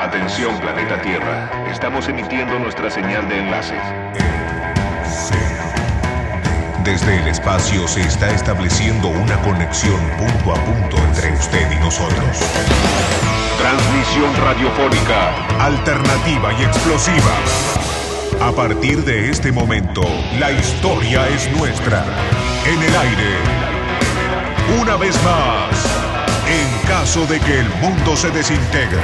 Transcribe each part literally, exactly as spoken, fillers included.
Atención, planeta Tierra. Estamos emitiendo nuestra señal de enlace. Desde el espacio se está estableciendo una conexión punto a punto entre usted y nosotros. Transmisión radiofónica alternativa y explosiva. A partir de este momento, la historia es nuestra. En el aire. Una vez más, en caso de que el mundo se desintegre.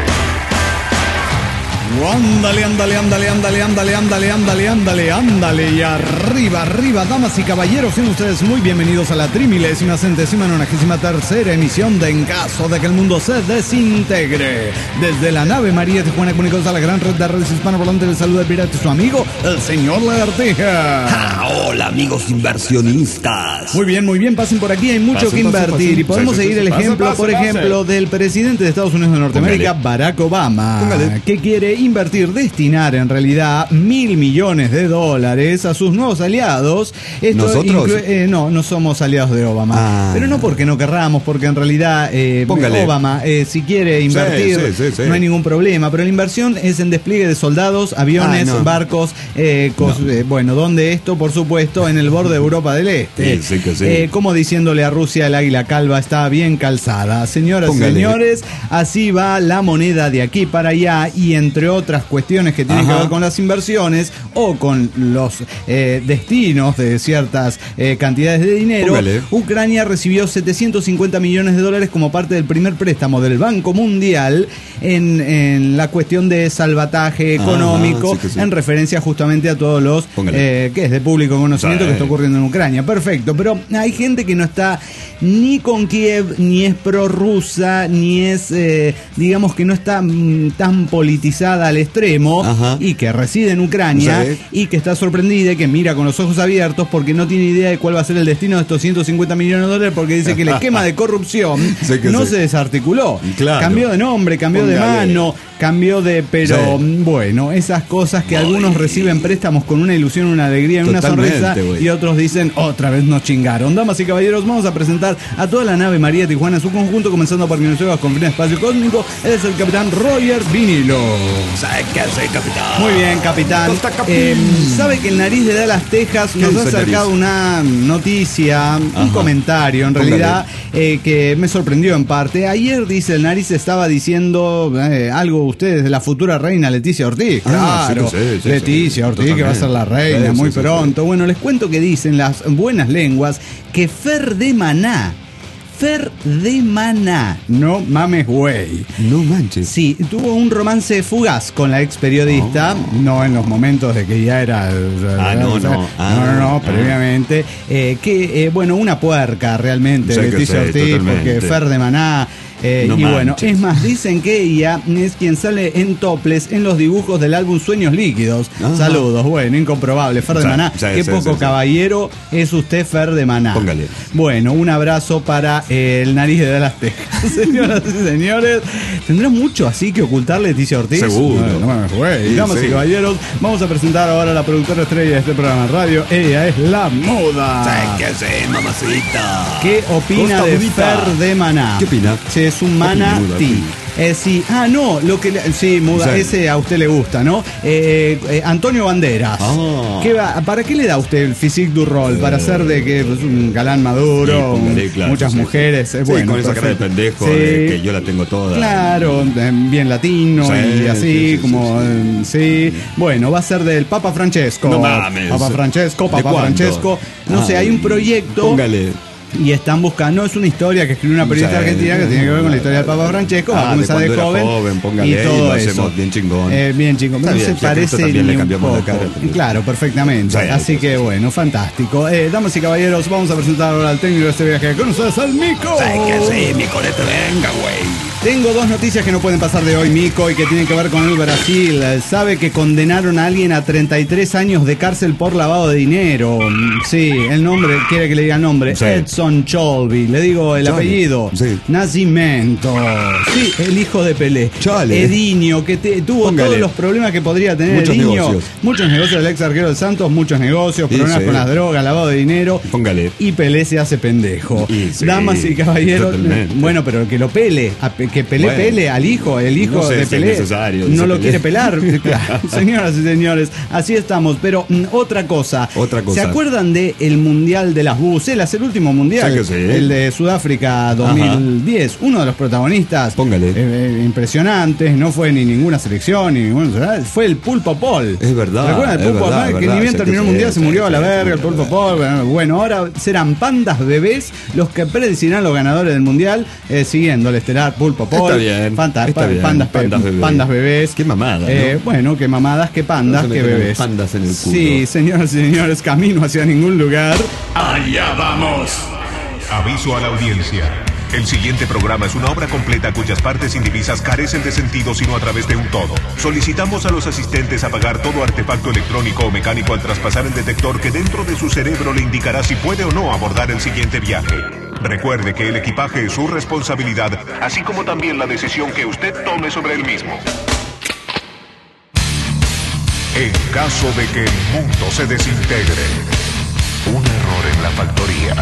Ándale, ándale, ándale, ándale, ándale, ándale, ándale, ándale, ándale. Y arriba, arriba, damas y caballeros, sean ustedes muy bienvenidos a la trimilésima, centésima, nonagésima tercera emisión de En Caso de que el Mundo se Desintegre. Desde la nave María Tijuana, comunicados a la gran red de redes hispanoparlantes, les saluda el pirata y su amigo, el señor Lagartija. Ah, hola, amigos inversionistas. Muy bien, muy bien, pasen por aquí, hay mucho pasen, que invertir. pasen, pasen. Y podemos Sí, sí, seguir sí, el pasen, ejemplo, pasen, por pasen. ejemplo, del presidente de Estados Unidos de Norteamérica, Póngale. Barack Obama, Póngale. que quiere invertir, destinar en realidad mil millones de dólares a sus nuevos aliados. Esto ¿Nosotros? inclu- eh, no, no somos aliados de Obama. Ah. Pero no porque no querramos, porque en realidad eh, Póngale. Obama, eh, si quiere invertir, Sí, sí, sí, sí. no hay ningún problema. Pero la inversión es en despliegue de soldados, aviones, Ah, no. barcos, eh, cos- No. eh, bueno, donde esto, por supuesto, en el borde de Europa del Este. Sí, sí que sí. Eh, como diciéndole a Rusia, el águila calva está bien calzada. Señoras Póngale. y señores, así va la moneda de aquí para allá, y entre otras cuestiones que tienen Ajá. que ver con las inversiones o con los eh, destinos de ciertas eh, cantidades de dinero, Póngale. Ucrania recibió setecientos cincuenta millones de dólares como parte del primer préstamo del Banco Mundial en, en la cuestión de salvataje Ajá, económico, sí que sí. en referencia justamente a todos los Póngale. eh, que es de público conocimiento Sí. que está ocurriendo en Ucrania. Perfecto, pero hay gente que no está ni con Kiev, ni es prorrusa, ni es, eh, digamos que no está mm, tan politizada al extremo, Ajá. y que reside en Ucrania, Sí. y que está sorprendida y que mira con los ojos abiertos porque no tiene idea de cuál va a ser el destino de estos ciento cincuenta millones de dólares, porque dice que el esquema de corrupción Sí que no sí. se desarticuló. Claro. Cambió de nombre, cambió de Póngale. mano, cambió de... Pero Sí. bueno, esas cosas que algunos reciben préstamos con una ilusión, una alegría, una Totalmente, sonrisa, güey. y otros dicen, otra vez nos chingaron. Damas y caballeros, vamos a presentar a toda la nave María Tijuana en su conjunto, comenzando por quien nos lleva con fin de espacio cósmico. Él es el capitán Roger Vinilo. ¿Sabe qué hace, capitán? Muy bien, capitán. Costa Capín. Eh, sabe que el Nariz de Dallas, Texas, nos dice ha el acercado Nariz? una noticia, un Ajá. comentario en Póngale. realidad, eh, que me sorprendió en parte. Ayer, dice el Nariz, estaba diciendo eh, algo ustedes de la futura reina Leticia Ortiz. Ah, sí Claro, que sí, sí, Leticia sí, Ortiz, que va a ser la totalmente. reina Sí, muy sí, sí, pronto. Bueno, les cuento que dicen las buenas lenguas que Fer de Maná, Fer de Maná, no mames güey, No manches. sí, tuvo un romance fugaz con la ex periodista, no en los momentos de que ya era... Ah, no, no. no, Ah, no, no, ah. previamente, eh, que, eh, bueno, una puerca realmente, Sí que Leticia sí, Ortiz, totalmente. porque Fer de Maná... Eh, No y bueno, manches. es más, dicen que ella es quien sale en toples en los dibujos del álbum Sueños Líquidos. Ajá. Saludos, bueno, incomprobable. Fer de Sí, Maná, sí, qué sí, poco sí, sí. caballero es usted, Fer de Maná. Póngale. Bueno, un abrazo para eh, el Nariz de Dallas, Texas. Señoras y señores, ¿tendrá mucho así que ocultar Leticia Ortiz? Seguro. No, no mames, güey. Sí, Damas sí. y caballeros, vamos a presentar ahora a la productora estrella de este programa de radio. Ella es La Moda. ¿Sabe qué hace, mamacita? ¿Qué opina Costa de Bonita. Fer de Maná? ¿Qué opina? Sí, es un Opina, muda, manatí. opina. Eh, sí, ah, no, lo que le- sí, muda, Sí. ese a usted le gusta, ¿no? Eh, eh, Antonio Banderas. Ah. ¿Qué va- ¿Para qué le da usted el physique du rol? ¿Para hacer de que es un galán maduro, Sí, póngale, un- claro, muchas sí, sí. mujeres? eh, Sí, bueno, con esa cara de perfecto. pendejo, Sí. de que yo la tengo toda. Claro, eh, bien latino Sí, y así, sí, sí, como, sí, eh, sí. Bueno, va a ser del Papa Francesco. No mames. Papa Francesco, ¿De Papa cuándo? Francesco. No sé, Ay, hay un proyecto. Póngale. Y están buscando, es una historia que escribió una periodista Sí. argentina que tiene que ver con la historia del Papa Francesco, va a Ah, de comenzar de, cuando era joven, joven, póngale y ahí, todo lo eso. hacemos bien chingón. Eh, bien chingón, Está no bien, se si a Cristo parece también ni le un cambiamos la poco. cara también. Claro, perfectamente. Sí, Así sí, que bueno, fantástico. Eh, damas y caballeros, vamos a presentar ahora al técnico de este viaje con ustedes, al Mico. ¿Sabe qué hace, mi colete? Venga, güey. Tengo dos noticias que no pueden pasar de hoy, Mico, y que tienen que ver con el Brasil. Eh, Sabe que condenaron a alguien a treinta y tres años de cárcel por lavado de dinero. Mm, Sí, el nombre, quiere que le diga el nombre. Sí. Edson Cholby. Le digo el Chale. apellido. Sí. Nacimiento. Sí, el hijo de Pelé. Chale. Edinho, que te- tuvo Póngale. todos los problemas que podría tener Muchos Edinho. negocios. Muchos negocios del ex arquero del Santos, muchos negocios, Y problemas sí. con las drogas, lavado de dinero. Póngale. Y Pelé se hace pendejo. Y sí, Damas y caballeros. totalmente. Bueno, pero el que lo pele, a- que que Pelé Bueno, pele al hijo, el hijo no sé de si es Pelé necesario, no dice lo Pelé. quiere pelar. Señoras y señores, así estamos. Pero mm, otra cosa. Otra cosa. ¿Se acuerdan del Mundial de las bubucelas? El último mundial, Sí que sí. el de Sudáfrica dos mil diez. Uno de los protagonistas, Póngale. eh, eh, impresionantes, no fue ni ninguna selección, ni ningún, fue el Pulpo Paul. Es verdad, ¿Recuerdan el es Pulpo verdad, Paul? es Que verdad, ni bien sí terminó que el mundial, sí, se sí, murió a sí, la sí, verga, el sí, Pulpo sí. Paul. Bueno, ahora serán pandas bebés los que predecirán los ganadores del mundial, eh, siguiendo el estelar Pulpo Paul. Está bien, Fanta- está pa- bien, pandas, pandas bebés. pandas bebés. Qué mamada, Eh, ¿no? Bueno, qué mamadas, qué pandas, No se qué metan bebés. pandas en el culo. Sí, señoras y señores, camino hacia ningún lugar. Allá vamos. Aviso a la audiencia. El siguiente programa es una obra completa cuyas partes indivisas carecen de sentido sino a través de un todo. Solicitamos a los asistentes apagar todo artefacto electrónico o mecánico al traspasar el detector que dentro de su cerebro le indicará si puede o no abordar el siguiente viaje. Recuerde que el equipaje es su responsabilidad, así como también la decisión que usted tome sobre el mismo. En caso de que el mundo se desintegre, un error en la factoría.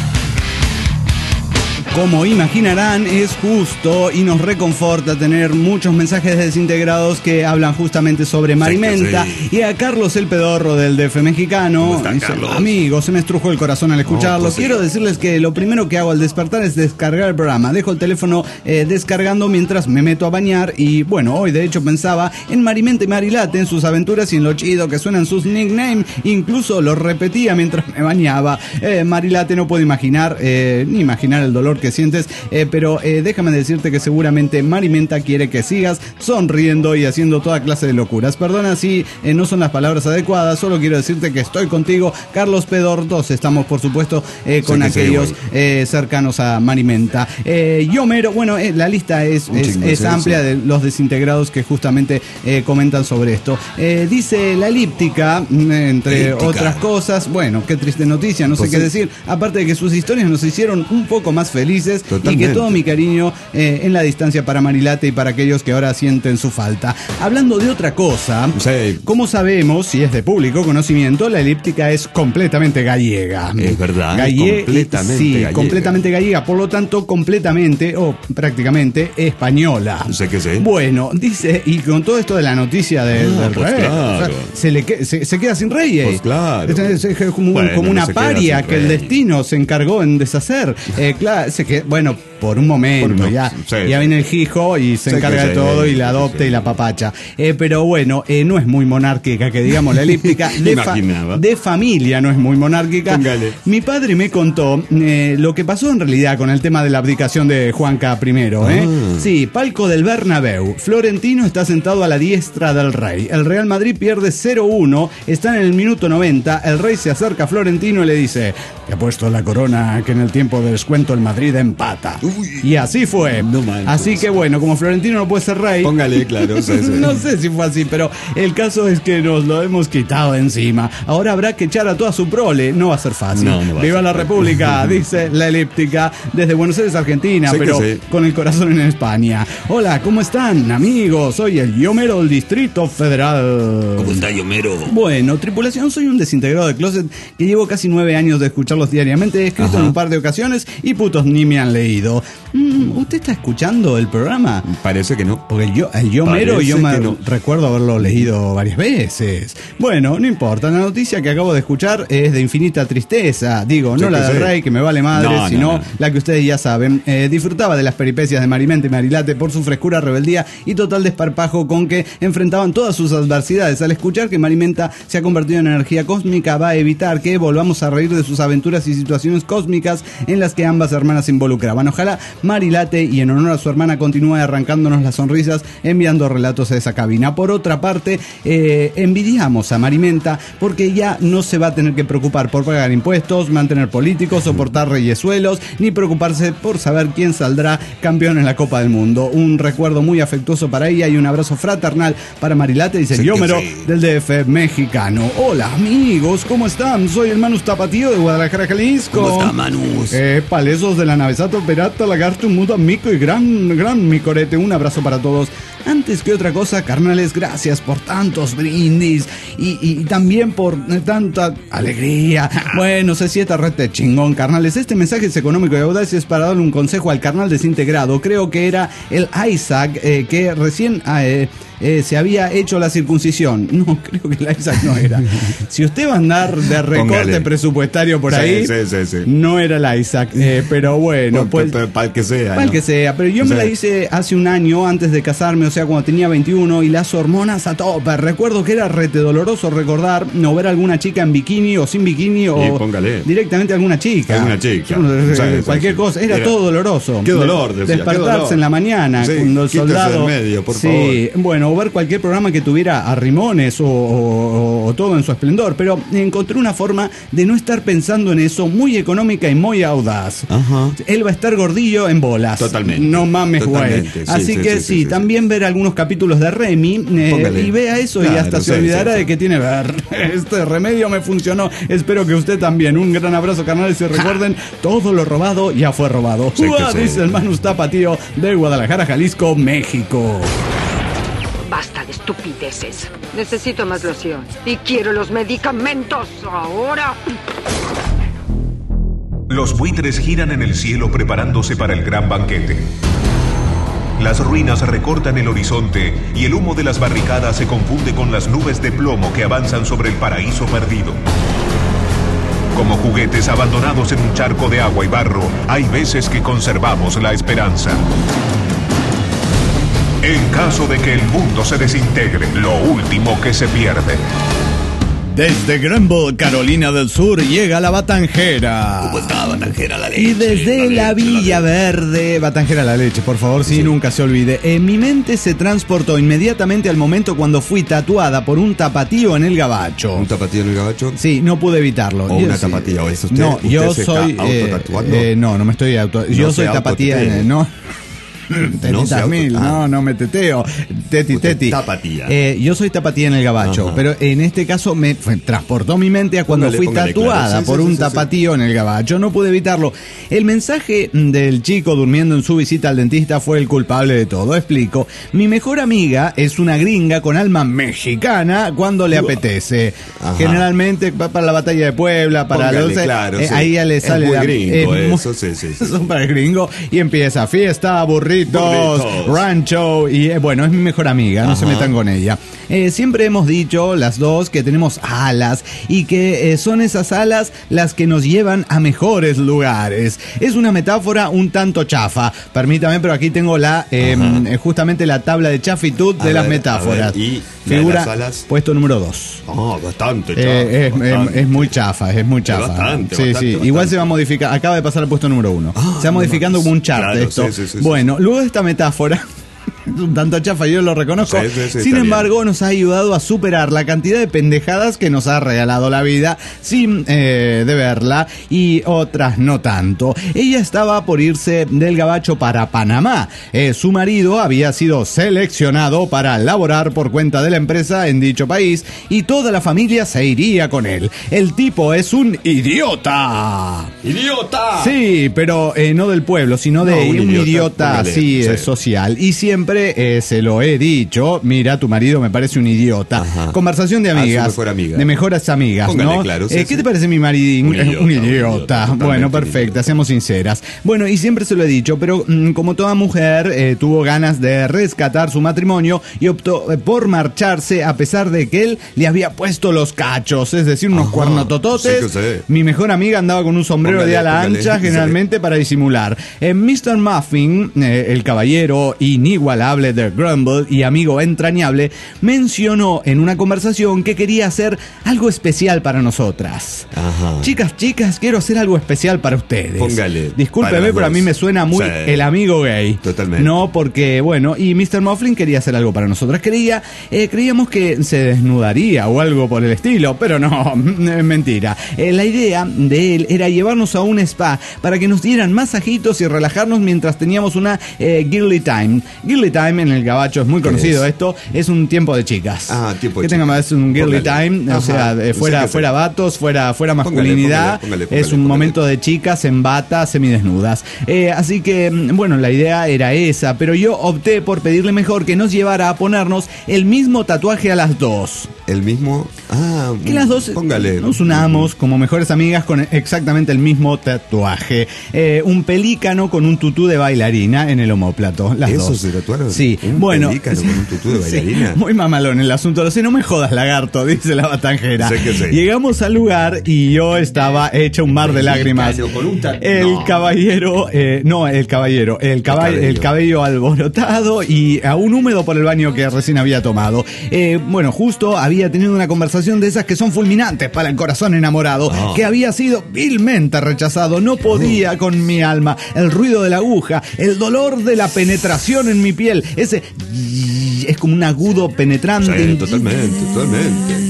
Como imaginarán, es justo y nos reconforta tener muchos mensajes desintegrados que hablan justamente sobre Marimenta. sí. Y a Carlos el Pedorro del D F mexicano. ¿Cómo está, Dice, Carlos? amigo, se me estrujó el corazón al escucharlo. No, pues sí. Quiero decirles que lo primero que hago al despertar es descargar el programa. Dejo el teléfono eh, descargando mientras me meto a bañar. Y bueno, hoy de hecho pensaba en Marimenta y Marilate, en sus aventuras y en lo chido que suenan sus nicknames. Incluso lo repetía mientras me bañaba. Eh, Marilate, no puedo imaginar, eh, ni imaginar el dolor que sientes, eh, pero eh, déjame decirte que seguramente Marimenta quiere que sigas sonriendo y haciendo toda clase de locuras. Perdona si eh, no son las palabras adecuadas, solo quiero decirte que estoy contigo, Carlos Pedortos. Estamos, por supuesto, eh, con Sí que sí, aquellos güey. eh, cercanos a Marimenta. Eh, yo mero, bueno, eh, la lista es, Un es, chingo, es sí, amplia sí. de los desintegrados que justamente eh, comentan sobre esto. Eh, dice la elíptica, mm, entre Elíptica. otras cosas, bueno, qué triste noticia, no Pues sé qué sí. decir, aparte de que sus historias nos hicieron un poco más felices. Totalmente. Y que todo mi cariño eh, en la distancia para Marilate y para aquellos que ahora sienten su falta. Hablando de otra cosa, Sí. como sabemos, si es de público conocimiento, la elíptica es completamente gallega. Es verdad, Galle- completamente sí, gallega. completamente gallega, por lo tanto, completamente o prácticamente española. Sé que sí. Bueno, dice, y con todo esto de la noticia de- Ah, del pues rey, claro. o sea, se, le que- se, se queda sin reyes. Pues claro. Es, es- es como, un- Bueno, como no una se queda paria sin que el rey. destino se encargó en deshacer. Eh, claro, se que, bueno, por un momento, Por un- ya, sí. ya viene el hijo y se Sí encarga que de sí, todo y sí la que adopta sí. y la papacha. Eh, pero bueno, eh, no es muy monárquica, que digamos la elíptica. De, fa- Imaginaba. de familia no es muy monárquica. Póngale. Mi padre me contó eh, lo que pasó en realidad con el tema de la abdicación de Juanca primero. ¿eh? Ah. Sí, palco del Bernabéu. Florentino está sentado a la diestra del rey. El Real Madrid pierde cero uno, está en el minuto noventa. El rey se acerca a Florentino y le dice: te ha puesto la corona que en el tiempo de descuento el Madrid empata. Uy. Y así fue. No manches. Así que bueno, como Florentino no puede ser rey. Póngale, claro, sí, sí. No sé si fue así, pero el caso es que nos lo hemos quitado de encima. Ahora habrá que echar a toda su prole. No va a ser fácil. No, no va a Viva ser la fácil. República, dice la elíptica, desde Buenos Aires, Argentina, Sé que pero sí. con el corazón en España. Hola, ¿cómo están, amigos? Soy el Yomero del Distrito Federal. ¿Cómo está, Yomero? Bueno, tripulación, soy un desintegrado de closet que llevo casi nueve años de escucharlos diariamente. He escrito Ajá. en un par de ocasiones y putos ni me han leído. Mm, ¿Usted está escuchando el programa? Parece que no. Porque yo, el yo mero, Parece yo me que no. recuerdo haberlo leído varias veces. Bueno, no importa, la noticia que acabo de escuchar es de infinita tristeza. Digo, no Yo la que del sé. rey, que me vale madre, No, no, sino no. la que ustedes ya saben. Eh, disfrutaba de las peripecias de Marimenta y Marilate por su frescura, rebeldía y total desparpajo con que enfrentaban todas sus adversidades. Al escuchar que Marimenta se ha convertido en energía cósmica, va a evitar que volvamos a reír de sus aventuras y situaciones cósmicas en las que ambas hermanas se involucraban. Ojalá Marilate, y en honor a su hermana, continúe arrancándonos las sonrisas enviando relatos a esa cabina. Por otra parte, eh, envidiamos a Marimenta porque ya no se va a tener que preocupar por pagar impuestos, mantener políticos, soportar reyesuelos, ni preocuparse por saber quién saldrá campeón en la Copa del Mundo. Un recuerdo muy afectuoso para ella y un abrazo fraternal para Marilate, dice Sí el que Yomero sí. del D F mexicano. Hola amigos, ¿cómo están? Soy el Manus Tapatío de Guadalajara, Jalisco. ¿Cómo está, Manus? Eh, palesos de la navesato, perata, lagarto, muda, mico y gran, gran micorete. Un abrazo para todos. Antes que otra cosa, carnales, gracias por tantos brindis y, y también por eh, tanta alegría. Bueno, se sienta rete chingón, carnales. Este mensaje es económico y audaz y es para darle un consejo al carnal desintegrado. Creo que era el Isaac eh, que recién... Eh, Eh, se había hecho la circuncisión. No, creo que el Isaac no era. Si usted va a andar de recorte Póngale. presupuestario por sí, ahí, sí, sí, sí. no era el Isaac. Eh, pero bueno, pues, pues. Para el que sea. Para el ¿no? que sea. Pero yo sí. me la hice hace un año antes de casarme, o sea, cuando tenía veintiuno, y las hormonas a tope. Recuerdo que era rete doloroso recordar no ver a alguna chica en bikini o sin bikini o póngale. directamente a alguna chica. Alguna chica. Yo, sí, cualquier sí, cosa. Era, era todo doloroso. Qué dolor, decía. Despertarse qué dolor. en la mañana sí, cuando el soldado. Del medio, por sí, favor. bueno, o ver cualquier programa que tuviera a Rimones o, o, o todo en su esplendor, pero encontré una forma de no estar pensando en eso, muy económica y muy audaz. Ajá. Él va a estar gordillo en bolas. Totalmente. No mames, güey. Sí, Así sí, que sí, sí, sí también sí. ver algunos capítulos de Remy eh, y vea eso claro, y hasta se sí, olvidará sí, sí. de que tiene ver. Este remedio me funcionó. Espero que usted también. Un gran abrazo, carnales, y recuerden, todo lo robado ya fue robado. Sí, Uah, dice sí. el Manus Tapatío de Guadalajara, Jalisco, México. Basta de estupideces. Necesito más loción. Y quiero los medicamentos ahora. Los buitres giran en el cielo preparándose para el gran banquete. Las ruinas recortan el horizonte y el humo de las barricadas se confunde con las nubes de plomo que avanzan sobre el paraíso perdido. Como juguetes abandonados en un charco de agua y barro, hay veces que conservamos la esperanza. En caso de que el mundo se desintegre, lo último que se pierde. Desde Greenville, Carolina del Sur, llega la Batanjera. ¿Cómo está Batanjera la leche? Y desde la, la leche, Villa la Verde, Batanjera la leche, por favor, sí, sí, nunca se olvide. En mi mente se transportó inmediatamente al momento cuando fui tatuada por un tapatío en el Gabacho. ¿Un tapatío en el Gabacho? Sí, no pude evitarlo. ¿O yo, una sí. tapatía? ¿O eso usted? No, ¿Usted yo se soy... está autotatuando? Eh, eh, no, no me estoy auto... No yo soy tapatía en el... No. Tetitas no, mil, ah. no, no me teteo. Teti, Usted teti. Tapatía. Eh, yo soy tapatía en el Gabacho, Ajá. pero en este caso me fue, transportó mi mente a cuando Póngale, fui póngale, tatuada claro. sí, por sí, un sí, tapatío sí. en el Gabacho. No pude evitarlo. El mensaje del chico durmiendo en su visita al dentista fue el culpable de todo. Explico. Mi mejor amiga es una gringa con alma mexicana cuando le apetece. Ajá. Generalmente para la batalla de Puebla, para Póngale, los, claro, eh, sí. ahí ya le sale es muy la gringo eh, eso, sí, sí, sí. Son para el gringo y empieza fiesta, burritos, burritos. rancho y eh, bueno, es mi mejor amiga, no Ajá. se metan con ella. Eh, siempre hemos dicho las dos que tenemos alas y que eh, son esas alas las que nos llevan a mejores lugares. Es una metáfora un tanto chafa, permítame, pero aquí tengo la eh, justamente la tabla de chafitud de a las ver, metáforas. Ver, y figura las alas. Puesto número dos. Oh, bastante chafa. Eh, es, bastante. Es, es muy chafa, es muy chafa. Bastante, sí, bastante, sí. bastante. Igual se va a modificar. Acaba de pasar al puesto número uno. Ah, se va modificando no, como un chart claro, esto. Sí, sí, sí, bueno, sí. luego de esta metáfora. Un tanto chafa, yo lo reconozco. Sí, sí, sí, sin embargo, bien. Nos ha ayudado a superar la cantidad de pendejadas que nos ha regalado la vida sin eh, deberla y otras no tanto. Ella estaba por irse del Gabacho para Panamá. Eh, su marido había sido seleccionado para laborar por cuenta de la empresa en dicho país y toda la familia se iría con él. El tipo es un idiota. ¡Idiota! Sí, pero eh, no del pueblo, sino de no, un, un idiota, idiota así sí. social. Y siempre Eh, se lo he dicho, mira, tu marido me parece un idiota. Ajá. Conversación de amigas, ah, mejor amiga. de mejores amigas, Póngale, ¿no? Claro, sí, eh, sí. ¿Qué te parece mi marido? Un idiota. Un idiota. Un idiota bueno, perfecto, seamos sinceras. Bueno, y siempre se lo he dicho, pero mmm, como toda mujer, eh, tuvo ganas de rescatar su matrimonio y optó eh, por marcharse a pesar de que él le había puesto los cachos, es decir, unos Ajá. cuernotototes. Sí, mi mejor amiga andaba con un sombrero póngale, de ala póngale, ancha, generalmente sí. para disimular. Eh, mister Muffin, eh, el caballero inigualable de Grumble y amigo entrañable, mencionó en una conversación que quería hacer algo especial para nosotras. Ajá. Chicas, chicas, quiero hacer algo especial para ustedes. Póngale. Discúlpeme, pero a mí me suena muy sí. el amigo gay. Totalmente. No, porque, bueno, y mister Muffin quería hacer algo para nosotras. Creía, eh, creíamos que se desnudaría o algo por el estilo, pero no, es mentira. Eh, la idea de él era llevarnos a un spa para que nos dieran masajitos y relajarnos mientras teníamos una eh, girly time. Girly time en el gabacho es muy conocido es? esto, es un tiempo de chicas. Ah, tiempo de que tenga chicas. más un girly Póngale. time, o Ajá. sea, eh, No sé fuera, qué fuera sea. vatos, fuera, fuera Póngale, masculinidad, póngale, póngale, es un póngale. momento de chicas en bata, semidesnudas. Eh, así que, bueno, la idea era esa, pero yo opté por pedirle mejor que nos llevara a ponernos el mismo tatuaje a las dos. El mismo. Ah, Que las dos póngale. nos unamos como mejores amigas con exactamente el mismo tatuaje. Eh, un pelícano con un tutú de bailarina en el omóplato. Las ¿Eso dos. se tatuaron? Sí, ¿Un bueno. pelícano con un tutú de bailarina? Sí, muy mamalón el asunto. Lo sé, no me jodas, lagarto, dice la batanjera. Sé que sí. Llegamos al lugar y yo estaba hecha un mar de lágrimas. Con un tatu- El No. caballero, eh, no, el caballero, el, caball- cabello. el cabello alborotado y aún húmedo por el baño que recién había tomado. Eh, bueno, justo había tenido una conversación de esas que son fulminantes para el corazón enamorado, Oh. que había sido vilmente rechazado. No podía con mi alma. El ruido de la aguja, el dolor de la penetración en mi piel, ese es como un agudo penetrante. Sí, totalmente, totalmente.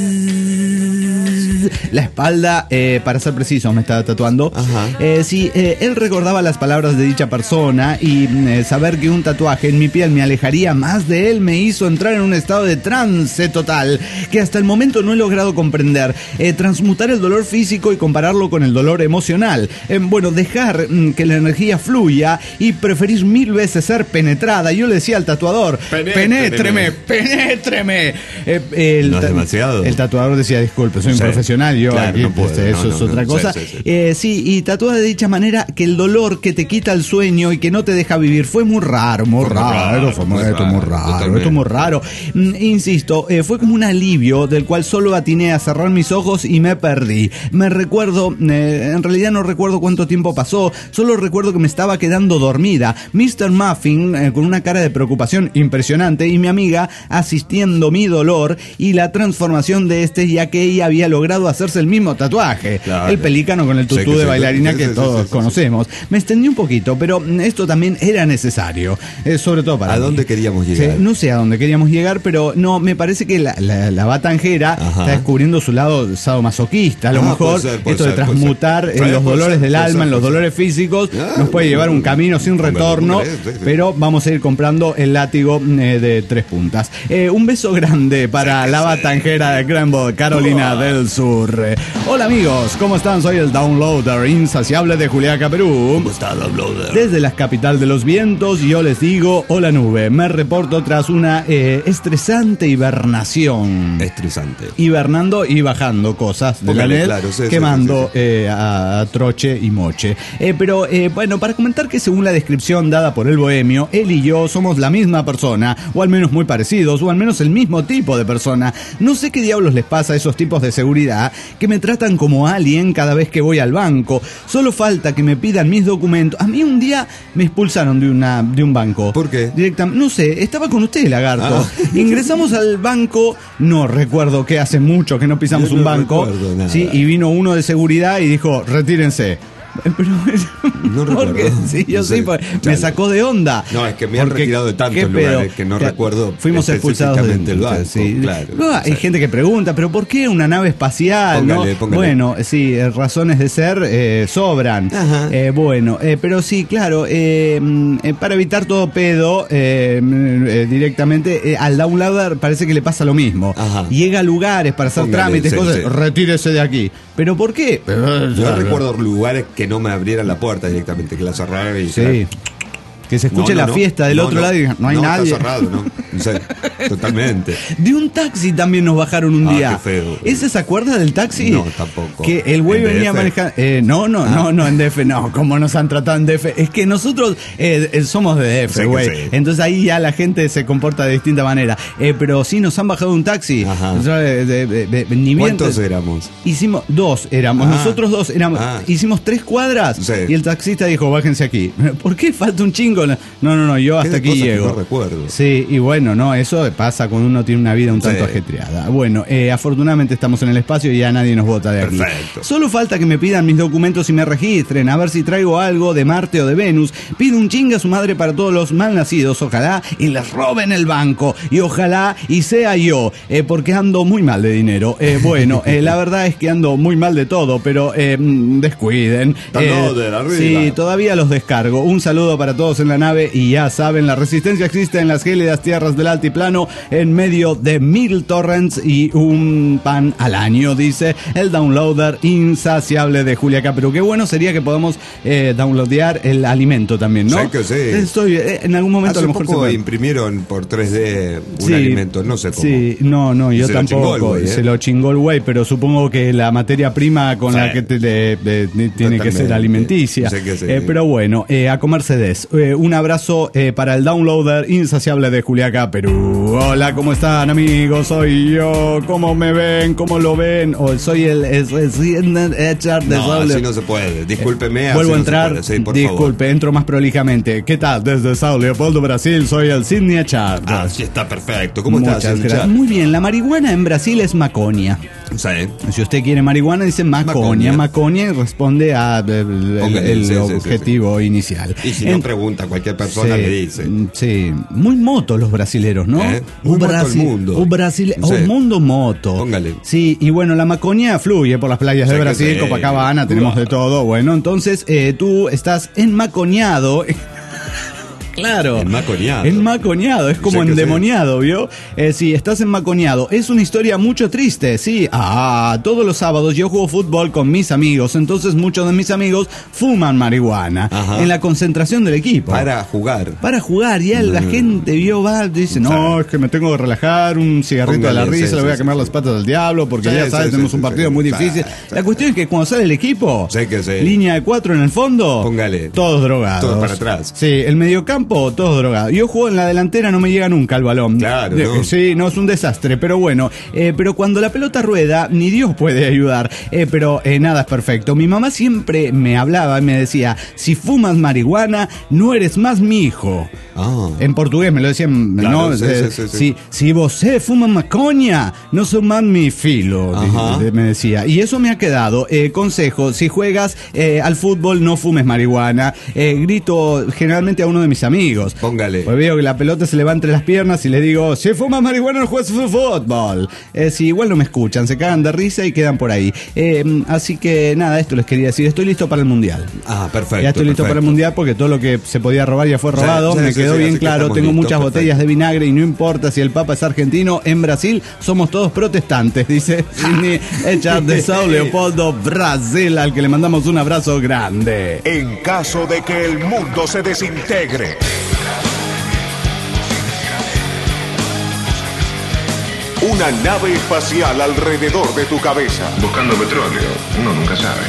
La espalda, eh, para ser preciso, me estaba tatuando. Ajá. Eh, sí, eh, él recordaba las palabras de dicha persona y eh, saber que un tatuaje en mi piel me alejaría más de él me hizo entrar en un estado de trance total que hasta el momento no he logrado comprender. Eh, transmutar el dolor físico y compararlo con el dolor emocional. Eh, bueno, dejar mm, que la energía fluya y preferir mil veces ser penetrada. Yo le decía al tatuador, Penétreme. penétreme, penétreme. Eh, el No es ta- demasiado. El tatuador decía, disculpe, soy un Sí. profesional, yo Claro, aquí, no puedo, este, eso no, es no, otra no. cosa. Sí, sí, sí. Eh, sí, y tatuada de dicha manera que el dolor que te quita el sueño y que no te deja vivir fue muy raro, muy Fue muy raro, raro, fue muy muy, esto es muy raro, raro, totalmente. esto es muy raro. Mm, insisto, eh, fue como un alivio del cual solo atiné a cerrar mis ojos y me perdí. Me recuerdo, eh, en realidad no recuerdo cuánto tiempo pasó, solo recuerdo que me estaba quedando dormida. mister Muffin eh, con una cara de preocupación impresionante y mi amiga asistiendo mi dolor y la transformación de este, ya que ella había logrado hacerse el mismo tatuaje. Claro. El pelícano con el Sí, tutú que de sí, bailarina sí, que sí, sí, todos sí, sí. conocemos. Me extendí un poquito, pero mm, esto también era necesario, eh, sobre todo para ¿A mí. dónde queríamos llegar? Sí, no sé a dónde queríamos llegar, pero no, me parece que la, la, la batanjera Ajá. está descubriendo su lado sadomasoquista. A lo Ah, mejor puede ser, puede esto de ser, puede transmutar ser. en Sí, los puede dolores ser, del puede alma, ser, en los puede dolores físicos, Ah, nos puede llevar un camino sin póngale, retorno, póngale, sí, sí. pero vamos a ir comprando el látigo eh, de tres puntas. Eh, un beso grande para la batanjera de Greenville, Carolina del Sur. Eh, hola amigos, ¿cómo están? Soy el downloader insaciable de Juliaca, Perú. ¿Cómo está, Downloader? Desde la capital de los vientos, yo les digo, hola nube, me reporto tras una eh, estresante hibernación. Estresante. Hibernando y bajando cosas de la Póngale, N E D, claro, sí, sí, quemando sí, sí. eh, a, a troche y moche. Eh, pero eh, bueno, para comentar que según la descripción dada por el bohemio, él y yo somos la misma persona, o al menos muy parecidos, o al menos el mismo tipo de persona. No sé qué diablos les pasa a esos tipos de seguridad que me tratan como alien cada vez que voy al banco. Solo falta que me pidan mis documentos. A mí un día me expulsaron de una de un banco. ¿Por qué? Directamente, no sé, estaba con usted, lagarto. Ah. Ingresamos al banco, no recuerdo que hace mucho que no pisamos Yo un no banco. recuerdo nada. Sí, y vino uno de seguridad y dijo, retírense. Pero, No porque, recuerdo. sí, yo No sí, sé, porque me chale. sacó de onda. No, es que me han Porque, retirado de tantos ¿qué lugares pedo? que no Te- recuerdo Fuimos expulsados de específicamente el banco, sí. claro. Luego hay Sí. gente que pregunta, ¿pero por qué una nave espacial? Póngale, ¿no? póngale. Bueno, sí, eh, razones de ser eh, sobran. Ajá. Eh, bueno, eh, pero sí, claro, eh, mm, eh, para evitar todo pedo, eh, mm, eh, directamente, eh, al downloader parece que le pasa lo mismo. Ajá. Llega a lugares para hacer Póngale, trámites, sí, cosas, sí. retírese de aquí. ¿Pero por qué? Yo recuerdo lugares que no me abrieran la puerta directamente, que la cerraran y Sí. Que se escuche No, no, la no. fiesta del No, otro no. lado y digan, no hay no, nadie. Está cerrado, ¿no? O sea, totalmente. De un taxi también nos bajaron un Ah, día. qué feo. ¿Ese se acuerda del taxi? No, tampoco. Que el güey ¿En D F? venía manejando. Eh, no, no, Ah. no, no, en D F, no. ¿Cómo nos han tratado en D F? Es que nosotros eh, eh, somos de D F, Sí que güey. sí. Entonces ahí ya la gente se comporta de distinta manera. Eh, pero sí nos han bajado un taxi. Ajá. O sea, de- de- de- de- ni bien- ¿Cuántos éramos? Hicimos dos, éramos Ah. nosotros dos, éramos, Ah. hicimos tres cuadras Sí. y el taxista dijo, bájense aquí. ¿Por qué falta un chingo? No, no, no, yo hasta Qué aquí cosas que llego. no recuerdo. Sí, y bueno, no, eso pasa cuando uno tiene una vida un tanto Sí. ajetreada. Bueno, eh, afortunadamente estamos en el espacio y ya nadie nos vota de aquí. Perfecto. Solo falta que me pidan mis documentos y me registren, a ver si traigo algo de Marte o de Venus. Pido un chinga a su madre para todos los malnacidos, ojalá y les roben el banco. Y ojalá y sea yo, eh, porque ando muy mal de dinero. Eh, bueno, eh, la verdad es que ando muy mal de todo, pero eh, mm, descuiden. Downloader, arriba. Sí, todavía los descargo. Un saludo para todos en en la nave y ya saben, la resistencia existe en las gélidas tierras del altiplano en medio de mil torrents y un pan al año, dice el downloader insaciable de Juliaca. Pero qué bueno sería que podamos eh, downloadear el alimento también, ¿no? Sí que sí. Estoy, eh, en algún momento Hace a lo mejor poco se imprimieron por tres D un Sí, alimento, no sé cómo. Sí, no, no, yo se lo chingó tampoco. el güey, ¿eh? Se lo chingó el güey, pero supongo que la materia prima con Sí. la que te, de- de- de- tiene que Totalmente. ser alimenticia. Sí que sí. Eh, pero bueno, eh, a comerse des. Eh, un abrazo eh, para el downloader insaciable de Juliaca, Perú. Hola, ¿cómo están, amigos? Soy yo. ¿Cómo me ven? ¿Cómo lo ven? O soy el es- es- Echar de No, Saulia. así no se puede. Discúlpeme. así Vuelvo a no se entrar, puede. Sí, por disculpe, favor. entro más prolijamente. ¿Qué tal? Desde Sao Leopoldo, Brasil, soy el Sidney Echar. Ah, sí, está perfecto. ¿Cómo Muchas estás? gracias. Richard? Muy bien, la marihuana en Brasil es macoña. Sí. Si usted quiere marihuana, dice macoña. Macoña. Macoña y responde a el, el- Póngale, el sí, sí, sí, objetivo inicial. Y si En- no pregunta, cualquier persona sí, le dice. Sí, muy moto los brasileros, ¿no? ¿Eh? Muy O moto Brasi- el mundo. O Brasil, Sí. o mundo moto. Póngale. Sí, y bueno, la macoña fluye por las playas Sí de que Brasil, sí. Copacabana, tenemos de todo. Bueno, entonces eh, tú estás enmacoñado. Claro. Enmacoñado. Enmacoñado, es como Sí que endemoniado, ¿vio? Eh, sí, estás enmacoñado. Es una historia mucho triste, sí. Ah, todos los sábados yo juego fútbol con mis amigos, entonces muchos de mis amigos fuman marihuana Ajá. en la concentración del equipo. Para jugar. Para jugar, y la Mm. gente vio, va, dice, no, es que me tengo que relajar, un cigarrito de la Póngale, risa, sí, le voy a sí, quemar sí, las sí. patas del diablo, porque Sí, ya sí, sabes, sí, tenemos sí, un sí, partido sí. muy Sí, difícil. sí. La cuestión es que cuando sale el equipo, Sí que sí. línea de cuatro en el fondo, Póngale. todos drogados. Todos para atrás. Sí, el mediocampo, todos drogados. Yo juego en la delantera, no me llega nunca el balón. Claro, De- ¿no? Sí, no, es un desastre, pero bueno. Eh, pero cuando la pelota rueda, ni Dios puede ayudar. Eh, pero eh, nada es perfecto. Mi mamá siempre me hablaba y me decía, si fumas marihuana, no eres más mi hijo. Ah. En portugués me lo decían, Claro, ¿no? sí, Eh, sí, sí, sí. Si, si você fuma maconha, no son más mi filo, Ajá. di- me decía. Y eso me ha quedado. Eh, consejo, si juegas eh, al fútbol, no fumes marihuana. Eh, grito generalmente a uno de mis amigos. Póngale. Pues veo que la pelota se le va entre las piernas y le digo, si fumas marihuana no juegas fútbol. Eh, si igual no me escuchan, se cagan de risa y quedan por ahí. Eh, así que nada, esto les quería decir. Estoy listo para el mundial. Ah, perfecto. Ya estoy listo perfecto. para el mundial porque todo lo que se podía robar ya fue Ya, robado. ya, me sí, quedó sí, bien así que claro. estamos Tengo listos, muchas perfecto. botellas de vinagre y no importa si el Papa es argentino. En Brasil somos todos protestantes, dice Sidney Echar de Sao Leopoldo, Brasil, al que le mandamos un abrazo grande. En caso de que el mundo se desintegre. Una nave espacial alrededor de tu cabeza. Buscando petróleo, uno nunca sabe.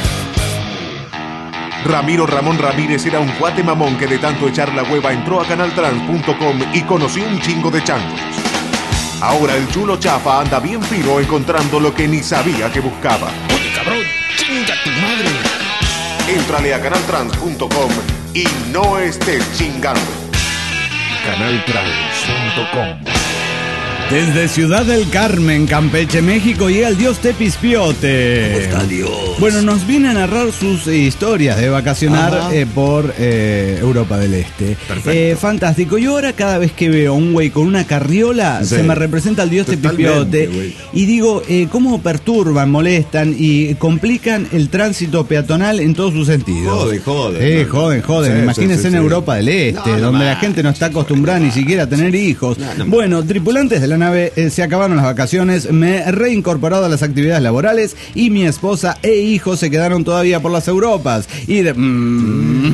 Ramiro Ramón Ramírez era un cuate mamón que de tanto echar la hueva entró a canal trans punto com y conoció un chingo de changos. Ahora el chulo chafa anda bien fino encontrando lo que ni sabía que buscaba. Oye, cabrón, chinga tu madre. Éntrale a canal trans punto com y no estés chingando. canal trans punto com. Desde Ciudad del Carmen, Campeche, México, llega el dios Tepispiote. ¿Cómo está Dios? Bueno, nos viene a narrar sus eh, historias de vacacionar Ajá. eh, por eh, Europa del Este. Perfecto. Eh, fantástico. Yo ahora cada vez que veo a un güey con una carriola, Sí. se me representa el dios Totalmente, Tepispiote. güey. Y digo, eh, cómo perturban, molestan y complican el tránsito peatonal en todos sus sentidos. Joden, joden. Sí, No, joden, joden. sí, Imagínense sí, en sí. Europa del Este, No, no donde la más. gente no está acostumbrada ni siquiera a tener hijos. No, no bueno, tripulantes de la nave, eh, se acabaron las vacaciones, me he reincorporado a las actividades laborales y mi esposa e hijos se quedaron todavía por las Europas. Y de... mm,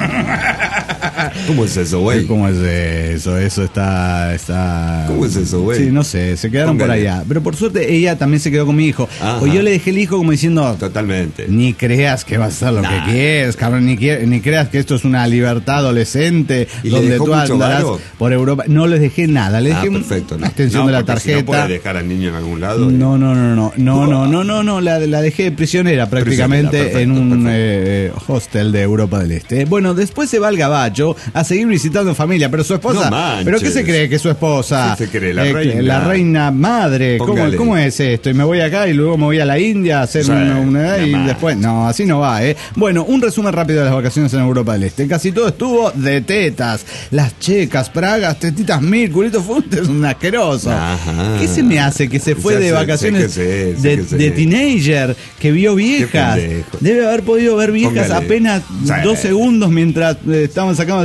¿Cómo es eso, güey? ¿Cómo es eso? Eso está... está... ¿Cómo es eso, güey? Sí, no sé, se quedaron Póngale. por allá. Pero por suerte ella también se quedó con mi hijo. Ajá. Pues yo le dejé el hijo como diciendo... Totalmente. Ni creas que vas a hacer lo Nah. que quieres, cabrón, ni, quie- ni creas que esto es una libertad adolescente ¿Y le donde dejó tú mucho andarás varo? por Europa. No les dejé nada, les Ah, dejé un- perfecto. una extensión No, de la porque si no tarjeta. puede dejar al niño en algún lado. y- No, no, no, no, no, no, no, no, no, la, la dejé prisionera prácticamente Prisionera, en perfecto, un perfecto. eh, hostel de Europa del Este. Bueno, después se va al Gabacho a seguir visitando familia, pero su esposa, No manches. ¿pero qué se cree que su esposa? ¿Qué se cree? La Eh, reina. La reina madre, ¿cómo, Póngale. ¿cómo es esto? Y me voy acá y luego me voy a la India a hacer Sí, una, una- y no manches. después, no, así no va, ¿eh? Bueno, un resumen rápido de las vacaciones en Europa del Este. Casi todo estuvo de tetas. Las checas, pragas, tetitas mil, culitos funtes, un asqueroso. Ajá. ¿Qué se me hace que se fue Ya de sé, vacaciones sé que sé, sé de, que sé. de teenager, que vio viejas? pendejo. Debe haber podido ver viejas Póngale. apenas Sí. dos segundos mientras eh, estaban sacando el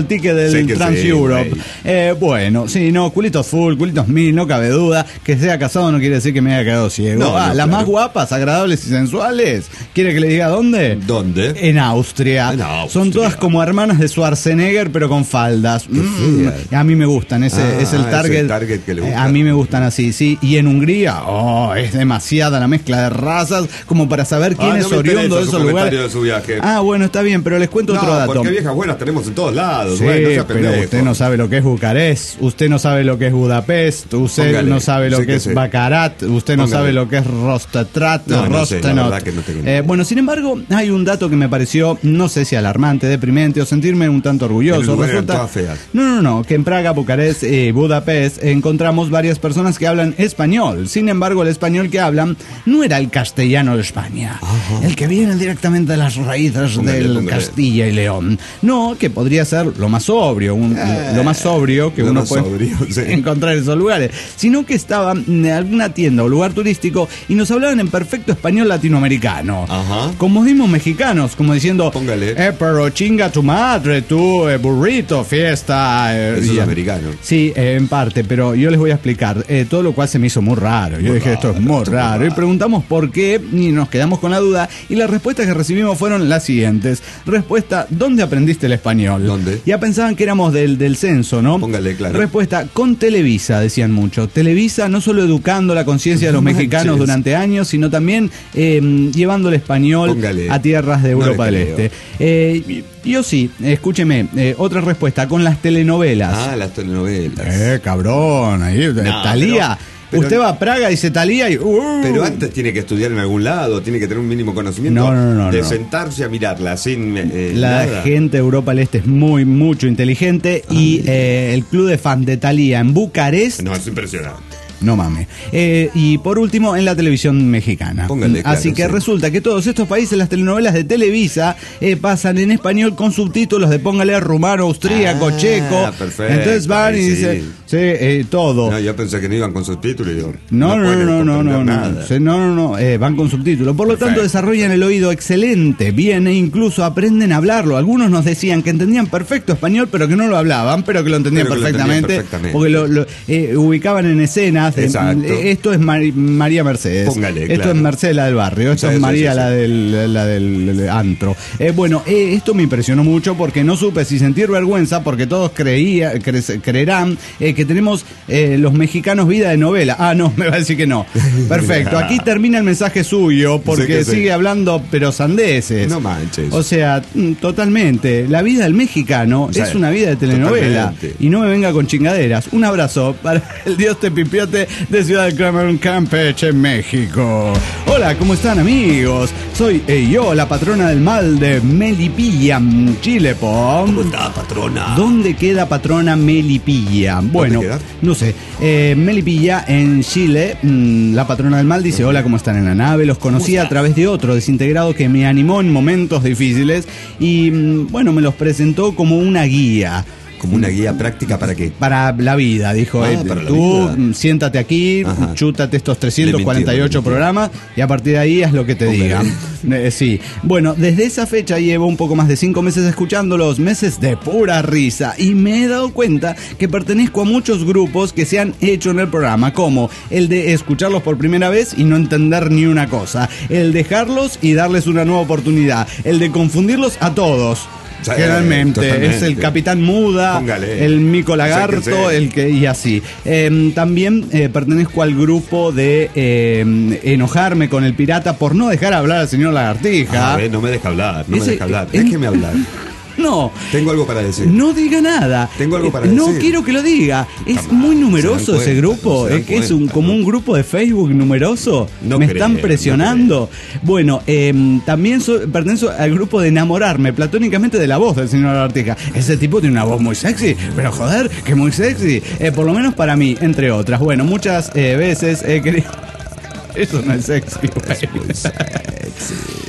el ticket del Sí que Trans sí, Europe. güey. Eh, bueno, sí, no, culitos full, culitos mil, no cabe duda. Que sea casado no quiere decir que me haya quedado ciego. No, ah, no, las claro. más guapas, agradables y sensuales. ¿Quiere que le diga dónde? ¿Dónde? En Austria. En Austria. Son todas como hermanas de Schwarzenegger, pero con faldas. Mm, fea. a mí me gustan, ese Ah, es el es el target. target que le Eh, gusta. A mí me gustan así, sí. Y en Hungría, oh, es demasiada la mezcla de razas como para saber quién Ah, es no me oriundo interesa de su esos comentario lugares. de su viaje. Ah, bueno, está bien, pero les cuento otro No, dato. porque viejas buenas tenemos en todos lados. Sí, güey, no sea pero pendejo. usted no sabe lo que es Bucarest, usted no sabe lo que es Budapest, usted Póngale, no sabe lo sí que, que es sí. Baccarat, usted no Póngale. sabe lo que es Rostatrat, No, no sé, la Rostenot. verdad que no tengo ni Eh, idea. bueno, sin embargo, hay un dato que me pareció, no sé si alarmante, deprimente o sentirme un tanto En el orgulloso. lugar eran Resulta, todas feas. no, no, no, que en Praga, Bucarest y Budapest encontramos varias personas que hablan español. Sin embargo, el español que hablan no era el castellano de España, el que viene directamente de las raíces Póngale, del póngale. Castilla y León. No, que podría ser lo más sobrio, un- lo más sobrio que lo uno más puede sobrio, sí. encontrar en esos lugares, sino que estaban en alguna tienda o lugar turístico y nos hablaban en perfecto español latinoamericano. Ajá. Como mismos mexicanos, como diciendo, Póngale. eh, pero chinga tu madre, tú, eh, burrito, fiesta. eh, Eso es y- americano. Sí, eh, en parte, pero yo les voy a explicar, eh, todo lo cual se me hizo muy raro. Yo Muy dije, esto es raro, muy esto es muy raro. Y raro. preguntamos por qué y nos quedamos con la duda. Y las respuestas que recibimos fueron las siguientes. Respuesta, ¿dónde aprendiste el español? ¿Dónde? Ya pensaban que éramos del, del censo, ¿no? Póngale, claro. Respuesta, con Televisa, decían mucho. Televisa no solo educando la conciencia de los No mexicanos manches. durante años, sino también eh, llevando el español Póngale. a tierras de No Europa le del creo. Este. Eh, yo sí, escúcheme, eh, otra respuesta, con las telenovelas. Ah, las telenovelas. Eh, cabrón, ahí, eh, No, Talía. pero- pero- Usted va a Praga y dice Talía y. uh. Pero antes tiene que estudiar en algún lado, tiene que tener un mínimo conocimiento No, no, no, de no. sentarse a mirarla sin eh, La nada. gente de Europa del Este es muy, mucho inteligente y eh, el club de fan de Talía en Bucarest. No, es impresionante. No mames. Eh, y por último, en la televisión mexicana. Póngale, claro, Así que sí. resulta que todos estos países, las telenovelas de Televisa, eh, pasan en español con subtítulos de póngale rumano, austríaco, Ah, checo. perfecto, Entonces van y ahí sí. dicen, sí, eh, todo. No, yo pensé que no iban con subtítulos y digo, No, no, no, pueden no, no, comprender no, no, nada. Sí, no, no, no, eh, van con subtítulos. Por lo tanto, Perfecto. desarrollan el oído excelente, bien, e incluso aprenden a hablarlo. Algunos nos decían que entendían perfecto español, pero que no lo hablaban, pero que lo entendían, Pero que lo entendían perfectamente, perfectamente. porque lo, lo, eh, ubicaban en escenas. eh, Exacto. eh, esto es Mari- María Mercedes. Póngale, esto claro. es Mercedes, la del barrio. Esto Sí, es sí, María, sí, la, sí. Del, la del antro. Eh, bueno, eh, esto me impresionó mucho porque no supe si sentir vergüenza, porque todos creía, cre- creerán eh, que tenemos eh, los mexicanos vida de novela. Ah, no, me va a decir que no. Perfecto, aquí termina el mensaje suyo porque Sí que sí. sigue hablando pero sandeces. No manches. O sea, mm, totalmente. La vida del mexicano Sí, es una vida de telenovela. totalmente. Y no me venga con chingaderas. Un abrazo para el dios Tepipiote de Ciudad del Carmen, Campeche, México. Hola, ¿cómo están, amigos? Soy eh, yo, la patrona del mal de Melipilla, Chile, po. ¿Cómo está, patrona? ¿Dónde queda patrona Melipilla? Bueno, queda? no sé. Eh, Melipilla en Chile, mm, la patrona del mal dice, hola, ¿cómo están en la nave? Los conocí a través de otro desintegrado que me animó en momentos difíciles y, mm, bueno, me los presentó como una guía. Como una guía práctica para qué. Para la vida, dijo. Ah, eh, para la tú vida. mm, siéntate aquí, Ajá. chútate estos trescientos Le cuarenta y ocho mintió, le mintió. programas y a partir de ahí haz lo que te Póngale. digan. Eh, sí. Bueno, desde esa fecha llevo un poco más de cinco meses escuchándolos, meses de pura risa, y me he dado cuenta que pertenezco a muchos grupos que se han hecho en el programa, como el de escucharlos por primera vez y no entender ni una cosa, el dejarlos y darles una nueva oportunidad, el de confundirlos a todos. Sí, Generalmente totalmente. es el Capitán Muda, Póngale. el Mico Lagarto, Sáquense. el que y así. Eh, también eh, pertenezco al grupo de eh, enojarme con el pirata por no dejar hablar al señor Lagartija. Ah, eh, no me deja hablar, no Ese- me deja hablar. en- Déjeme hablar. No. Tengo algo para decir. No diga nada. Tengo algo para Eh, No decir. quiero que lo diga. Es Puta muy madre, numeroso se dan ese cuenta, grupo. se dan Es que es un, cuenta, como ¿no? un grupo de Facebook numeroso. No Me creo, están no presionando. Bueno, eh, también soy- pertenezco al grupo de enamorarme platónicamente de la voz del señor Artija. Ese tipo tiene una voz muy sexy. Pero joder, que muy sexy. Eh, por lo menos para mí, entre otras. Bueno, muchas eh, veces he querido... Eso no es sexy, güey. Es muy sexy.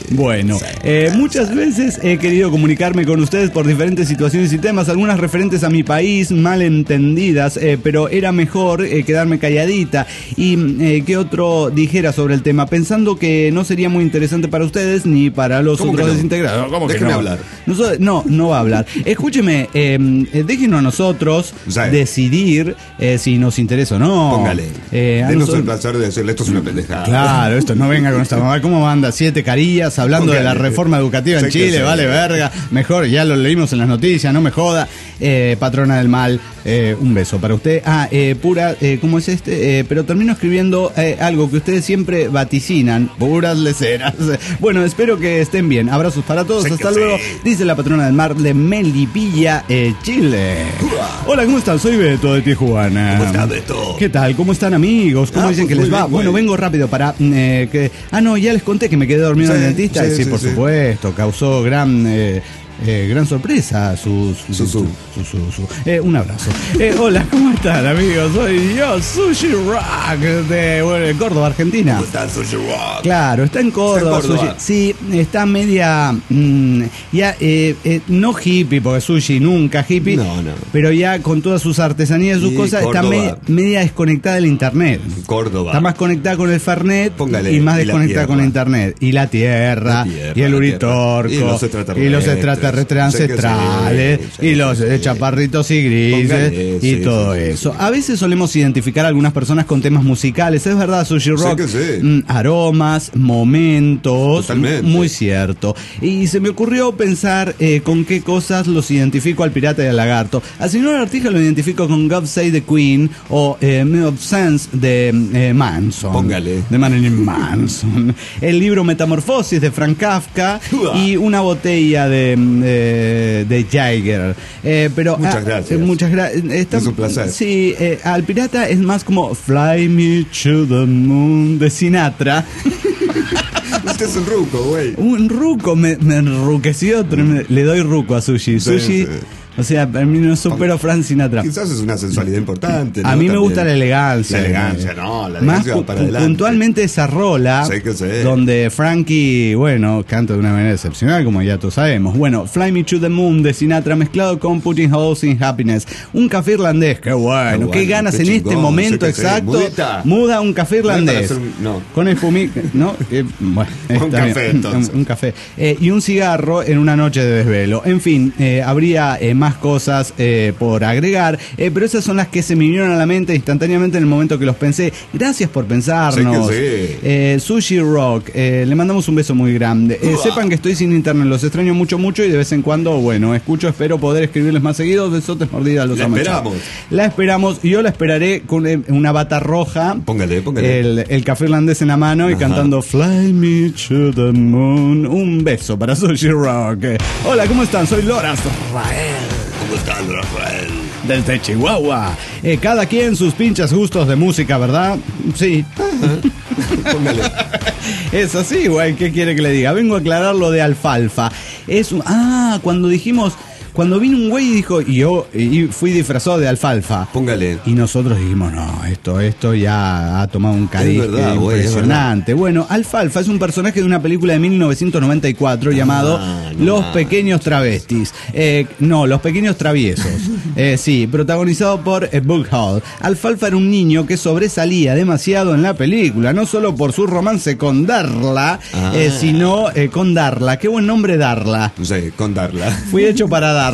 Bueno, sí, eh, sí. muchas veces he querido comunicarme con ustedes por diferentes situaciones y temas, algunas referentes a mi país, mal entendidas, eh, pero era mejor eh, quedarme calladita y eh, que otro dijera sobre el tema, pensando que no sería muy interesante para ustedes ni para los ¿Cómo otros que no? desintegrados. ¿Cómo que Déjeme no? hablar. Nosotros- no, no va a hablar. Escúcheme, eh, eh, déjenos a nosotros Sí. decidir eh, si nos interesa o no. Póngale. Eh, a Denos nosotros- el placer de decirle esto es una pendejada. Claro, esto no venga con esta mamá. ¿Cómo manda? Siete carillas hablando de la Póngale. reforma educativa en Sé que Chile, sí. vale verga. Mejor, ya lo leímos en las noticias, no me joda. Eh, patrona del mal, eh, un beso para usted. Ah, eh, pura, eh, ¿cómo es este? Eh, pero termino escribiendo eh, algo que ustedes siempre vaticinan. Puras leceras. Bueno, espero que estén bien. Abrazos para todos. Sé que Hasta sí. luego. Dice la patrona del mar de Melipilla, eh, Chile. Hola, ¿cómo están? Soy Beto de Tijuana. ¿Cómo está, Beto? ¿Qué tal? ¿Cómo están, amigos? ¿Cómo Ah, dicen pues que les muy va? bien, Bueno, güey. vengo rápido para eh, que... Ah, no, ya les conté que me quedé dormido Sí, en el dentista. sí, Sí, sí, por sí. supuesto, causó gran... eh, eh, gran sorpresa su, su, Su, su. su- su- su- Eh, un abrazo. Eh, hola, ¿cómo están, amigos? Soy yo, Sushi Rock de bueno, Córdoba, Argentina. ¿Cómo está, Sushi Rock? Claro, está en Córdoba, Está en Córdoba. Sushi. Sí, está media. mm, ya, eh, eh, no hippie, porque Sushi nunca hippie. No, no. Pero ya con todas sus artesanías y sus Y cosas, está Córdoba. media, media desconectada del internet. Córdoba. Está más conectada con el Fernet Póngale, y más y la desconectada tierra. con internet. Y la tierra, La tierra, y el la uritorco, tierra. Y los y extraterrestres. los extraterrestres Sé que sí, ancestrales, sé y que los sí. eh, chaparritos y grises, Póngale, y sí, todo sí, sí, eso. sí. A veces solemos identificar a algunas personas con temas musicales, es verdad, Sushi Sé Rock. que sí. Mm, aromas, momentos. Totalmente. Muy cierto. Y se me ocurrió pensar eh, con qué cosas los identifico al pirata y al lagarto. Al señor Artija lo identifico con God Save the Queen o eh, Made of Sense de eh, Manson. Póngale. De Marilyn Manson. El libro Metamorfosis de Frank Kafka y una botella de, de, de Jagger. Eh, pero, Muchas ah, gracias. eh, muchas gracias. Es un placer. Sí, eh, al pirata es más como Fly Me to the Moon de Sinatra. Usted es un ruco, güey. Un ruco me, me enruqueció. tremendo. Le doy ruco a Sushi. Sí, Sushi, sí. o sea, para mí no supero Frank Sinatra. Quizás es una sensualidad importante. A ¿no? mí me También. gusta la elegancia. La elegancia, no, la Más elegancia va pu- para pu- adelante. puntualmente esa rola, Sé que sé. donde Frankie, bueno, canta de una manera excepcional, como ya todos sabemos. Bueno, Fly Me to the Moon de Sinatra mezclado con Putting Holes in Happiness. Un café irlandés, qué bueno, Qué qué, bueno, ganas qué en chingón, este momento sé que sí. exacto. Mudita. Muda un café No es para irlandés. hacer un- no. Con espumi, ¿no? Eh, bueno, Un está café, bien. entonces. Un, un café. Eh, y un cigarro en una noche de desvelo. En fin, eh, habría eh, más cosas eh, por agregar, eh, pero esas son las que se me vinieron a la mente instantáneamente en el momento que los pensé. Gracias por pensarnos. Sé que sí. Eh, Sushi Rock, eh, le mandamos un beso muy grande. Eh, sepan que estoy sin internet, los extraño mucho, mucho y de vez en cuando, bueno, escucho, espero poder escribirles más seguido. Besotes, mordidas, los La amo. esperamos. La esperamos y yo la esperaré con eh, una bata roja. Póngale, póngale. El, el café irlandés en la mano y Ajá. cantando Fly Me to the Moon. Un beso para Sushi Rock. Eh, Hola, ¿cómo están? Soy Loras Rael ¿Cómo estás, Rafael? desde Chihuahua. Eh, cada quien sus pinches gustos de música, ¿verdad? Sí. Póngale. Es así, güey. ¿Qué quiere que le diga? Vengo a aclarar lo de alfalfa. Es un... Ah, cuando dijimos... Cuando vino un güey y dijo, y yo y fui disfrazado de alfalfa. Póngale. Y nosotros dijimos, no, esto, esto ya ha tomado un cariz verdad, que güey, es impresionante. Bueno, Alfalfa es un personaje de una película de mil novecientos noventa y cuatro llamado Ah, no Los manches. Pequeños Travestis. Eh, no, Los Pequeños Traviesos. Eh, sí, protagonizado por eh, Buck Hall. Alfalfa era un niño que sobresalía demasiado en la película, no solo por su romance con Darla, Ah. eh, sino eh, con Darla. Qué buen nombre, Darla. No sé, con darla. Fui hecho para darla.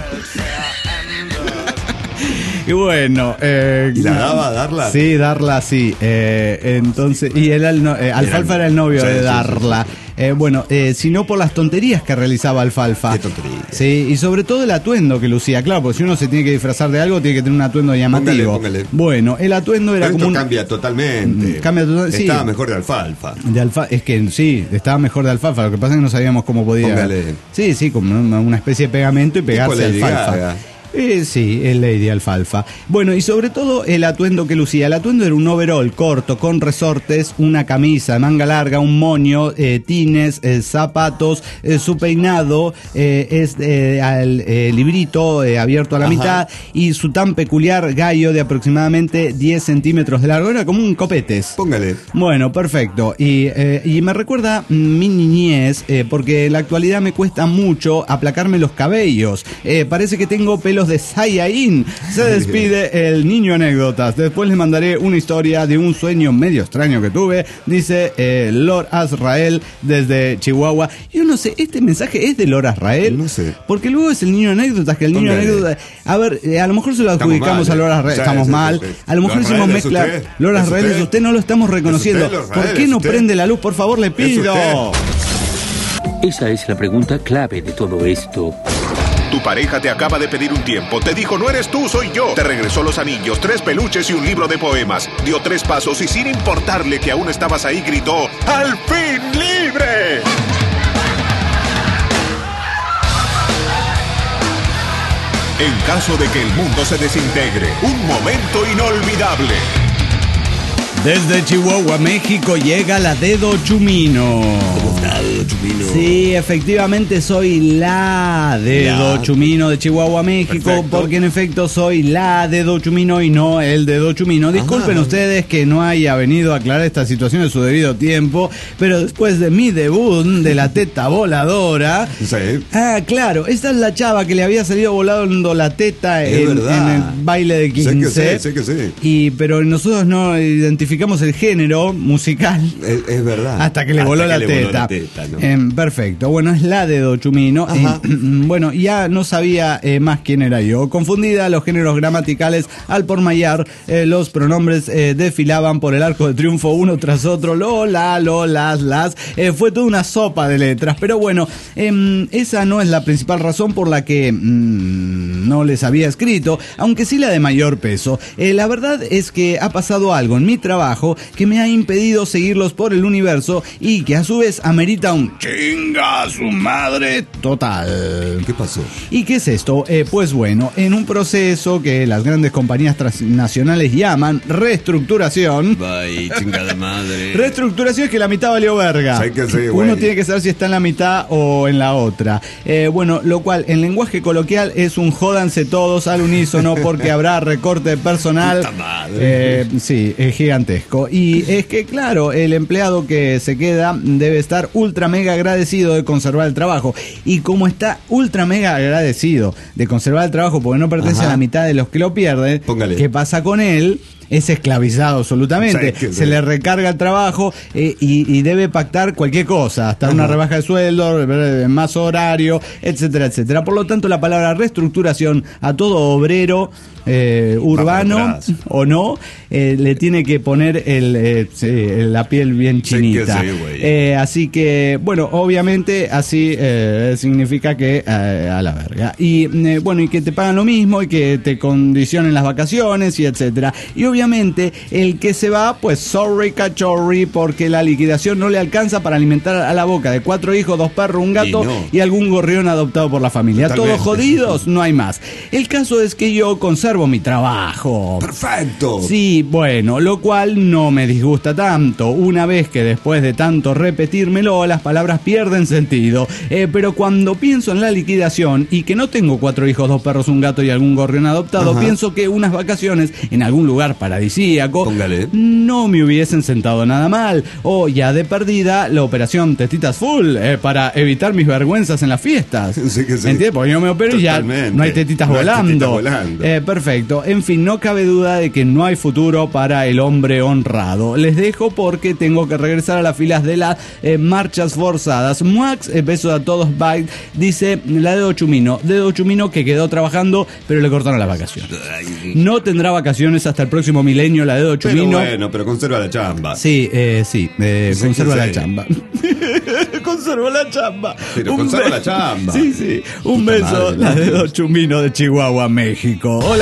Y bueno, eh, ¿Y la daba a Darla? Sí, Darla, sí. Eh, entonces, y él, el no- eh, Alfalfa era el novio Sí, de sí, Darla. Eh, bueno, eh, sino por las tonterías que realizaba Alfalfa. Qué tonterías. Sí, y sobre todo el atuendo que lucía. Claro, porque si uno se tiene que disfrazar de algo, tiene que tener un atuendo llamativo. Póngale, póngale. Bueno, el atuendo era Pero como esto un... cambia totalmente. Mm, cambia total- sí. Estaba mejor de alfalfa. De alfa, es que sí, estaba mejor de alfalfa. Lo que pasa es que no sabíamos cómo podía. Póngale. Sí, sí, como una, una especie de pegamento y pegarse Lady alfalfa. Gaga. Eh, sí, el Lady Alfalfa. Bueno, y sobre todo el atuendo que lucía. El atuendo era un overall corto con resortes, una camisa de manga larga, un moño, eh, tines, eh, zapatos, eh, su peinado eh, es eh, al eh, librito eh, abierto a la Ajá. mitad y su tan peculiar gallo de aproximadamente diez centímetros de largo. Era como un copetes. Póngale. Bueno, perfecto. Y, eh, y me recuerda mi niñez eh, porque en la actualidad me cuesta mucho aplacarme los cabellos. Eh, parece que tengo pelos de Saiyajin. Se despide el niño anécdotas. Después les mandaré una historia de un sueño medio extraño que tuve. Dice eh, Lord Azrael desde Chihuahua. Yo no sé, ¿este mensaje es de Lord Azrael? No sé. Porque luego es el niño anécdotas, que el niño Póngale. anécdotas... A ver, eh, a lo mejor se lo adjudicamos a Lord Azrael. Sí, Estamos sí, mal. sí, sí. A lo mejor Lord hicimos Azrael, mezcla. ¿es usted? Lord ¿Es Azrael, usted? es usted, no lo estamos reconociendo. ¿Es usted, Lord Azrael? ¿Por qué ¿Es no usted? prende la luz? Por favor, le pido. Esa es la pregunta clave de todo esto. Tu pareja te acaba de pedir un tiempo. Te dijo, no eres tú, soy yo. Te regresó los anillos, tres peluches y un libro de poemas. Dio tres pasos y sin importarle que aún estabas ahí, gritó, ¡al fin libre! En caso de que el mundo se desintegre, un momento inolvidable. Desde Chihuahua, México, llega la Dedo Chumino. ¿Cómo está, Dedo Chumino? Sí, efectivamente soy la Dedo La... Chumino de Chihuahua, México. Perfecto. Porque en efecto soy la Dedo Chumino y no el Dedo Chumino. Disculpen Ajá. ustedes que no haya venido a aclarar esta situación en su debido tiempo, pero después de mi debut de la teta voladora... Sí. Ah, claro, esta es la chava que le había salido volando la teta Es en, verdad. en el baile de quince. Sé que sí, sé que sí. Y, pero nosotros no identificamos el género musical Es, es verdad. hasta que le Hasta voló que la le teta. voló la teta, ¿no? Eh, perfecto. Bueno, es la Dedo Chumino. Eh, bueno, ya no sabía eh, más quién era yo. Confundida los géneros gramaticales al por mayar, eh, los pronombres eh, desfilaban por el arco de triunfo uno tras otro. Lo, la, lo, las, las. Eh, fue toda una sopa de letras. Pero bueno, eh, esa no es la principal razón por la que mm, no les había escrito, aunque sí la de mayor peso. Eh, la verdad es que ha pasado algo en mi trabajo que me ha impedido seguirlos por el universo y que a su vez amerita un chinga a su madre total. ¿Qué pasó? ¿Y qué es esto? Eh, pues bueno, en un proceso que las grandes compañías transnacionales llaman reestructuración. Ay, chingada madre. Reestructuración es que la mitad valió verga. Sí que sí, Uno güey. tiene que saber si está en la mitad o en la otra. Eh, bueno, lo cual en lenguaje coloquial es un jódanse todos al unísono porque habrá recorte de personal. Puta madre. Eh, sí, es gigantesco. Y es que, claro, el empleado que se queda debe estar ultra mega agradecido de conservar el trabajo. Y como está ultra mega agradecido de conservar el trabajo porque no pertenece Ajá. a la mitad de los que lo pierden, Póngale. ¿qué pasa con él? Es esclavizado absolutamente. Sí, que sí. Se le recarga el trabajo eh, y, y debe pactar cualquier cosa, hasta una rebaja de sueldo, eh, más horario, etcétera, etcétera. Por lo tanto, la palabra reestructuración a todo obrero eh, urbano atrás. o no, eh, le tiene que poner el, eh, sí, la piel bien Sí que chinita. sí, güey. Eh, así que, bueno, obviamente así eh, significa que eh, a la verga. Y eh, bueno, y que te pagan lo mismo y que te condicionen las vacaciones y etcétera. Y obviamente el que se va, pues sorry cachorri, porque la liquidación no le alcanza para alimentar a la boca de cuatro hijos, dos perros, un gato Y no. y algún gorrión adoptado por la familia. Totalmente. Todos jodidos, no hay más. El caso es que yo conservo mi trabajo. Perfecto. Sí, bueno, lo cual no me disgusta tanto. Una vez que después de tanto repetírmelo, las palabras pierden sentido. Eh, pero cuando pienso en la liquidación y que no tengo cuatro hijos, dos perros, un gato y algún gorrión adoptado, Ajá. pienso que unas vacaciones en algún lugar paradisíaco Póngale. no me hubiesen sentado nada mal. O ya de perdida, la operación Tetitas Full eh, para evitar mis vergüenzas en las fiestas. Sí que sí. ¿Entiendes? Porque yo me opero y ya Totalmente. no hay tetitas No hay volando. tetitas volando. Eh, perfecto. En fin, no cabe duda de que no hay futuro para el hombre honrado. Les dejo porque tengo que regresar a las filas de las eh, marchas forzadas. Muax, eh, besos a todos, bye. Dice la Dedo Chumino. Dedo Chumino que quedó trabajando, pero le cortaron las vacaciones. Ay, No tendrá vacaciones hasta el próximo milenio, la Dedo pero Chumino. bueno, pero conserva la chamba. Sí, eh, sí, eh, Sí, conserva sí, la sí. chamba. Conserva la chamba. Pero Un conserva be- la chamba. Sí, sí. Un Puta beso, madre, la ¿no? Dedo Chumino de Chihuahua, México. Hola.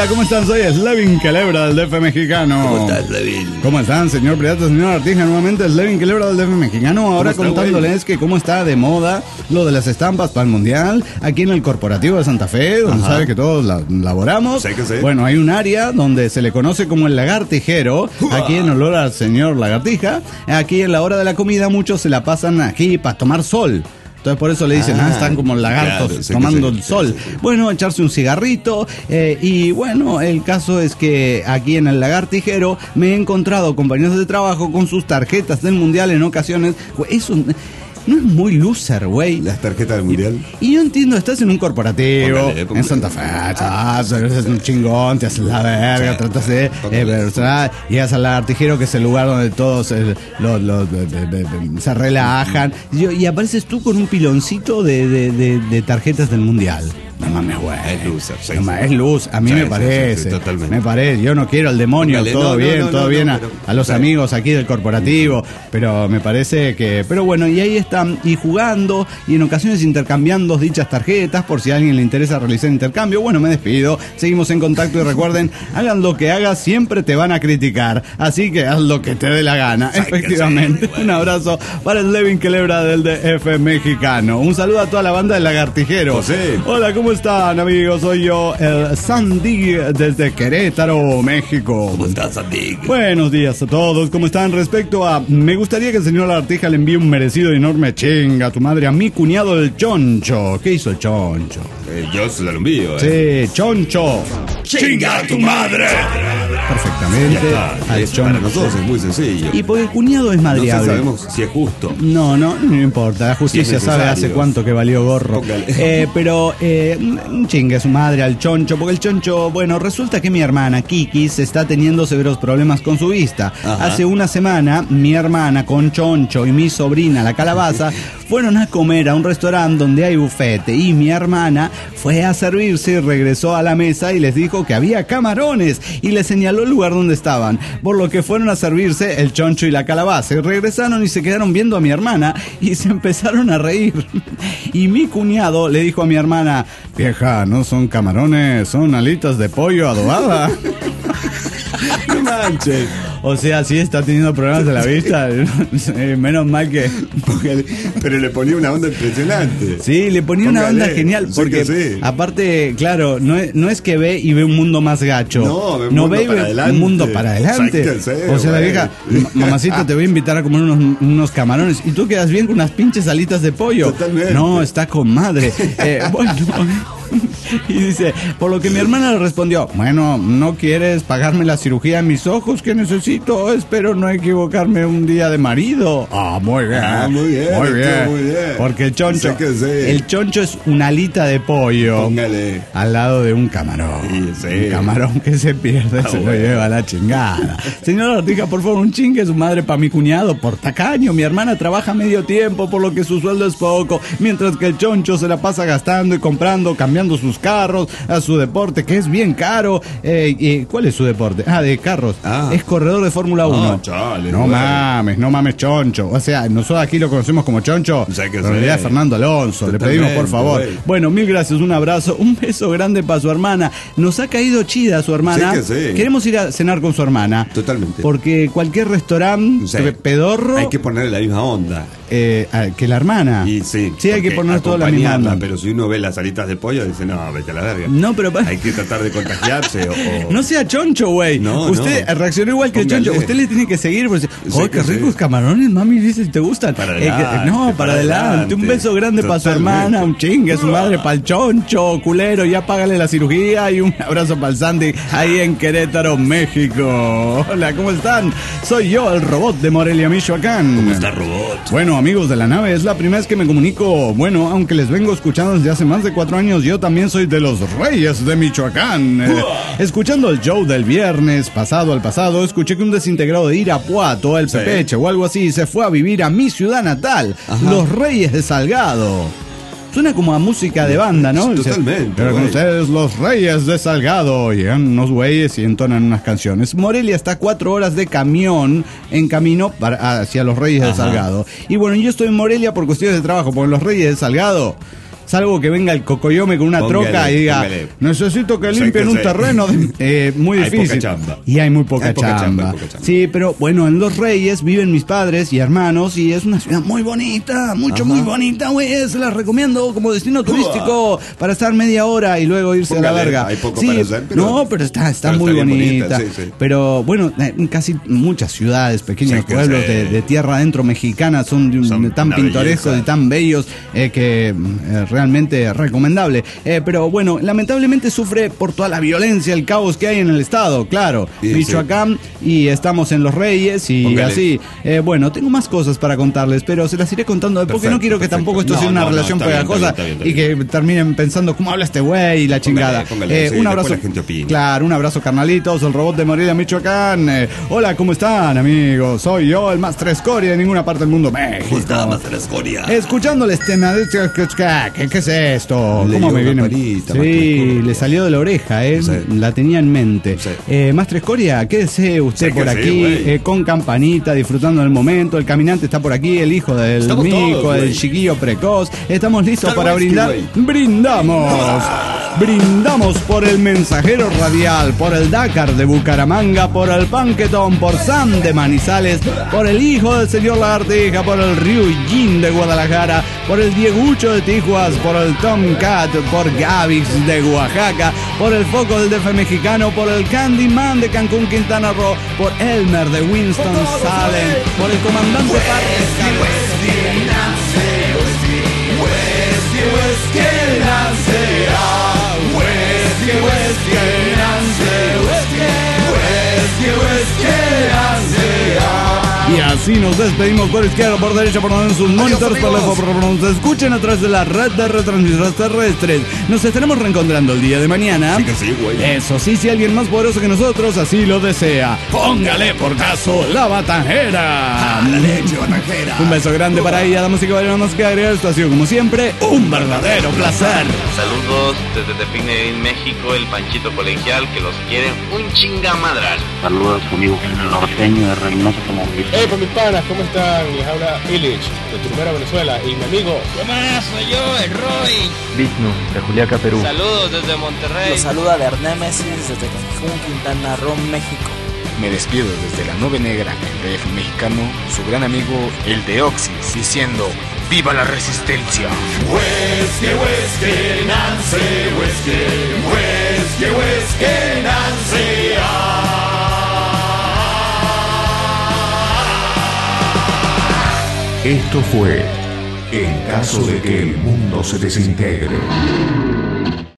¿cómo están? Soy Slevin Kelebra del D F mexicano. ¿Cómo estás, Slevin? ¿Cómo están, señor Pirata, señor Artija? Nuevamente Slevin Kelebra del D F mexicano. Ahora está, contándoles güey? que cómo está de moda lo de las estampas para el mundial. Aquí en el corporativo de Santa Fe, donde Ajá. sabe que todos la, laboramos. Sí que sí. Bueno, hay un área donde se le conoce como el lagartijero. Aquí en honor al señor lagartija. Aquí en la hora de la comida muchos se la pasan aquí para tomar sol. Entonces por eso le dicen, ah, Ah, están como lagartos claro, sé tomando que sí, el sol. sí, sí. Bueno, echarse un cigarrito. Eh, y bueno, el caso es que aquí en el lagartijero me he encontrado compañeros de trabajo con sus tarjetas del mundial en ocasiones. Güey, eso no es muy loser, güey. Las tarjetas del mundial. Y yo entiendo, estás en un corporativo, Póngale, póngale. en Santa Fe, estás, eres un chingón, te haces la verga, Sí. tratas de... Eh, Póngale. ¿verdad? Llegas al lagartijero, que es el lugar donde todos eh, los, los- de- de- de- de- se relajan. Y, yo- y apareces tú con un piloncito de, de- de- de tarjetas del mundial. No mames, güey. Es loser, sí, No sí. mames, es luz, a mí Sí, me sí, parece. sí, sí, totalmente. Me parece. Yo no quiero al demonio, Póngale, todo no, no, bien, no, todo no, bien no, a, pero- a los sí. amigos aquí del corporativo, pero me parece que... Pero bueno, y ahí están, y jugando, y en ocasiones intercambiando dichas tarjetas, por si a alguien le interesa realizar intercambio. Bueno, me despido, seguimos en contacto y recuerden, hagan lo que hagas, siempre te van a criticar, así que haz lo que te dé la gana, Sí, que efectivamente. sí, güey. Un abrazo para el Levin Kelebra del D F mexicano. Un saludo a toda la banda del Lagartijero. José. Hola, ¿cómo están, amigos? Soy yo, el Sandy, desde Querétaro, México. ¿Cómo estás, Andy? Buenos días a todos, ¿cómo están? Respecto a... Me gustaría que el señor Lagartija le envíe un merecido y enorme chinga a tu madre, a mi cuñado el Choncho. ¿Qué hizo el Choncho? Eh, yo se lo envío, eh. Sí, Choncho. ¡Chinga a tu madre! Perfectamente. Ya está. Al Es- Choncho. para nosotros es muy sencillo. Y porque el cuñado es no sé, madreable. sabemos si es justo. No, no, no importa. La justicia Si es sabe hace necesario. cuánto que valió gorro. Póngale. Eh, pero eh, un chingue a su madre al Choncho, porque el Choncho, bueno, resulta que mi hermana Kiki se está teniendo severos problemas con su vista. Ajá. Hace una semana, mi hermana con Choncho y mi sobrina la Calabaza fueron a comer a un restaurante donde hay bufete y mi hermana fue a servirse y regresó a la mesa y les dijo que había camarones y les señaló el lugar donde estaban, por lo que fueron a servirse el Choncho y la Calabaza y regresaron y se quedaron viendo a mi hermana y se empezaron a reír. Y mi cuñado le dijo a mi hermana, vieja, no son camarones, son alitas de pollo adobada. No manches. O sea, sí está teniendo problemas de la vista. Eh, Menos mal que... Póngale. Pero le ponía una onda impresionante. Sí, le ponía una Póngale. onda genial. Sí Porque, que sí. aparte, claro, no es, no es que ve y ve un mundo más gacho. No, ve un mundo ve y para ve adelante. un mundo para adelante. Sáquense, O sea, la güey. vieja, "Ma- mamacita, te voy a invitar a comer unos, unos camarones. Y tú quedas bien con unas pinches alitas de pollo. Totalmente. No, está con madre. Eh, bueno. Y dice, por lo que mi hermana le respondió, bueno, ¿no quieres pagarme la cirugía de mis ojos que necesito? Espero no equivocarme un día de marido. Ah, muy bien. Ah, muy bien, Muy estuvo bien. muy bien. Porque el choncho, Sé que sí. el choncho es una alita de pollo Póngale. al lado de un camarón. Sí, sí. Un camarón que se pierde, Ah, se lo bueno. lleva a la chingada. Señora Ortija, por favor, un chingue su madre para mi cuñado, por tacaño. Mi hermana trabaja medio tiempo, por lo que su sueldo es poco, mientras que el choncho se la pasa gastando y comprando, cambiando sus carros, a su deporte, que es bien caro. Eh, eh, ¿Cuál es su deporte? Ah, de carros. Ah. Es corredor de Fórmula uno. chale, no güey. mames, no mames, Choncho. O sea, nosotros aquí lo conocemos como Choncho, Sé que pero en realidad sí. es Fernando Alonso. Le Totalmente, pedimos, por favor. güey. Bueno, mil gracias, un abrazo, un beso grande para su hermana. Nos ha caído chida su hermana. Sí que sí. Queremos ir a cenar con su hermana. Totalmente. Porque cualquier restaurante Sí. pe- pedorro Hay que ponerle la misma onda. eh, a- que la hermana. Y sí. Sí, hay que porque poner toda la misma acompañarla, onda. Pero si uno ve las alitas de pollo, dice, no, vete a la verga. No, pero pa- Hay que tratar de contagiarse o... o- No sea choncho, güey. No, Usted no. reaccionó igual que el Póngale. choncho. Usted le tiene que seguir. Porque, Sí ¡oh, qué que sí. ricos camarones, mami! Dice si te gustan. Para Eh, que- adelante, no, para, para adelante. adelante. Un beso grande para su Totalmente. hermana. Un chingue, su madre para el choncho, culero. Ya págale la cirugía. Y un abrazo para el Sandy ahí en Querétaro, México. Hola, ¿cómo están? Soy yo, el robot de Morelia, Michoacán. ¿Cómo está, robot? Bueno, amigos de la nave, es la primera vez que me comunico. Bueno, aunque les vengo escuchando desde hace más de cuatro años, yo también soy de los Reyes de Michoacán. Eh, escuchando el show del viernes pasado al pasado, escuché que un desintegrado de Irapuato, el Sí. Pepeche o algo así, se fue a vivir a mi ciudad natal, Ajá. los Reyes de Salgado. Suena como a música de banda, ¿no? Dice, Totalmente, pero con güey. ustedes los Reyes de Salgado. Llegan unos güeyes y entonan unas canciones. Morelia está a cuatro horas de camión en camino para, hacia los Reyes de Ajá. Salgado. Y bueno, yo estoy en Morelia por cuestiones de trabajo, porque los Reyes de Salgado salvo que venga el cocoyome con una Póngale, troca y diga, póngale. necesito que O sea, limpien que un se- terreno. de- eh, muy Hay difícil. poca chamba. Y hay muy poca, Hay poca chamba. chamba, hay poca chamba. Sí, pero bueno, en Los Reyes viven mis padres y hermanos y es una ciudad muy bonita, mucho, Ajá. muy bonita, güey. Se la recomiendo como destino turístico para estar media hora y luego irse a la Póngale, verga. hay poco Sí, para hacer, pero- no, pero está, está pero muy está bien bonita. bonita, sí, sí. Pero bueno, en casi muchas ciudades, pequeños Sí, que pueblos sí. de, de tierra adentro mexicana son, de un- Son tan una pintorescos belleza. y tan bellos eh, que eh, realmente recomendable. Eh, pero bueno, lamentablemente sufre por toda la violencia, el caos que hay en el estado, claro. Sí, Michoacán y estamos en Los Reyes y Póngale. así. Eh, bueno, tengo más cosas para contarles, pero se las iré contando porque Perfecto, no quiero que perfecto. tampoco esto No, sea una no, no, relación está bien, pegajosa está bien, está bien, y que terminen pensando cómo habla este güey y la chingada. póngale, Eh, sí, un después abrazo. la gente opina. Claro, un abrazo, carnalitos. El robot de Morelia, Michoacán. Eh, hola, ¿cómo están, amigos? Soy yo, el más Escoria de ninguna parte del mundo, México. Está más de la escoria. Escuchándoles tema de... ¿Qué, ¿Qué es esto? Le ¿Cómo dio me una viene? palita, Maestro Sí, Escoria. le salió de la oreja, ¿eh? Sí. La tenía en mente. Sí. Eh, Maestro Escoria, quédese usted Sí, por que sí, aquí, güey. eh, con campanita, disfrutando del momento. El caminante está por aquí, el hijo del Estamos mico, todos, el güey. chiquillo precoz. Estamos listos para Salvaski, brindar. güey. Brindamos. Brindamos por el Mensajero Radial, por el Dakar de Bucaramanga, por el Panquetón, por Sam de Manizales, por el hijo del señor Lagartija, por el Ryujin de Guadalajara, por el Diegucho de Tijuas, por el Tomcat, por Gavix de Oaxaca, por el Foco del D F mexicano, por el Candyman de Cancún, Quintana Roo, por Elmer de Winston-Salem, por el comandante Y así nos despedimos por izquierda, por derecha, por donde en sus monitores, por lejos, por donde nos escuchen a través de la red de retransmisoras terrestres. Nos estaremos reencontrando el día de mañana. Sí que sí, güey. Eso sí, si alguien más poderoso que nosotros así lo desea. Póngale por caso la batanjera. La leche batanjera. Un beso grande para ella, damas y caballeros, más que agregar. Esto ha sido como siempre un verdadero placer. Saludos desde Tepinedín, México, el Panchito Colegial, que los quieren un chingamadral. Saludos a su amigo el norteño de Reynoso Tamaulipas. Hey, pues mis panas, ¿cómo están? Les habla Illich, de Turbera, Venezuela, y mi amigo... ¿Qué más? Soy yo, el Roy. Vishnu, de Juliaca, Perú. Saludos desde Monterrey. Los saluda de Arnémesis desde Cancún, Quintana Roo, México. Me despido desde la nube negra, el D F mexicano, su gran amigo el de Oxys, diciendo ¡Viva la resistencia! Whisky, whisky, Nancy, whisky, whisky, whisky, Nancy. Esto fue En caso de que el mundo se desintegre.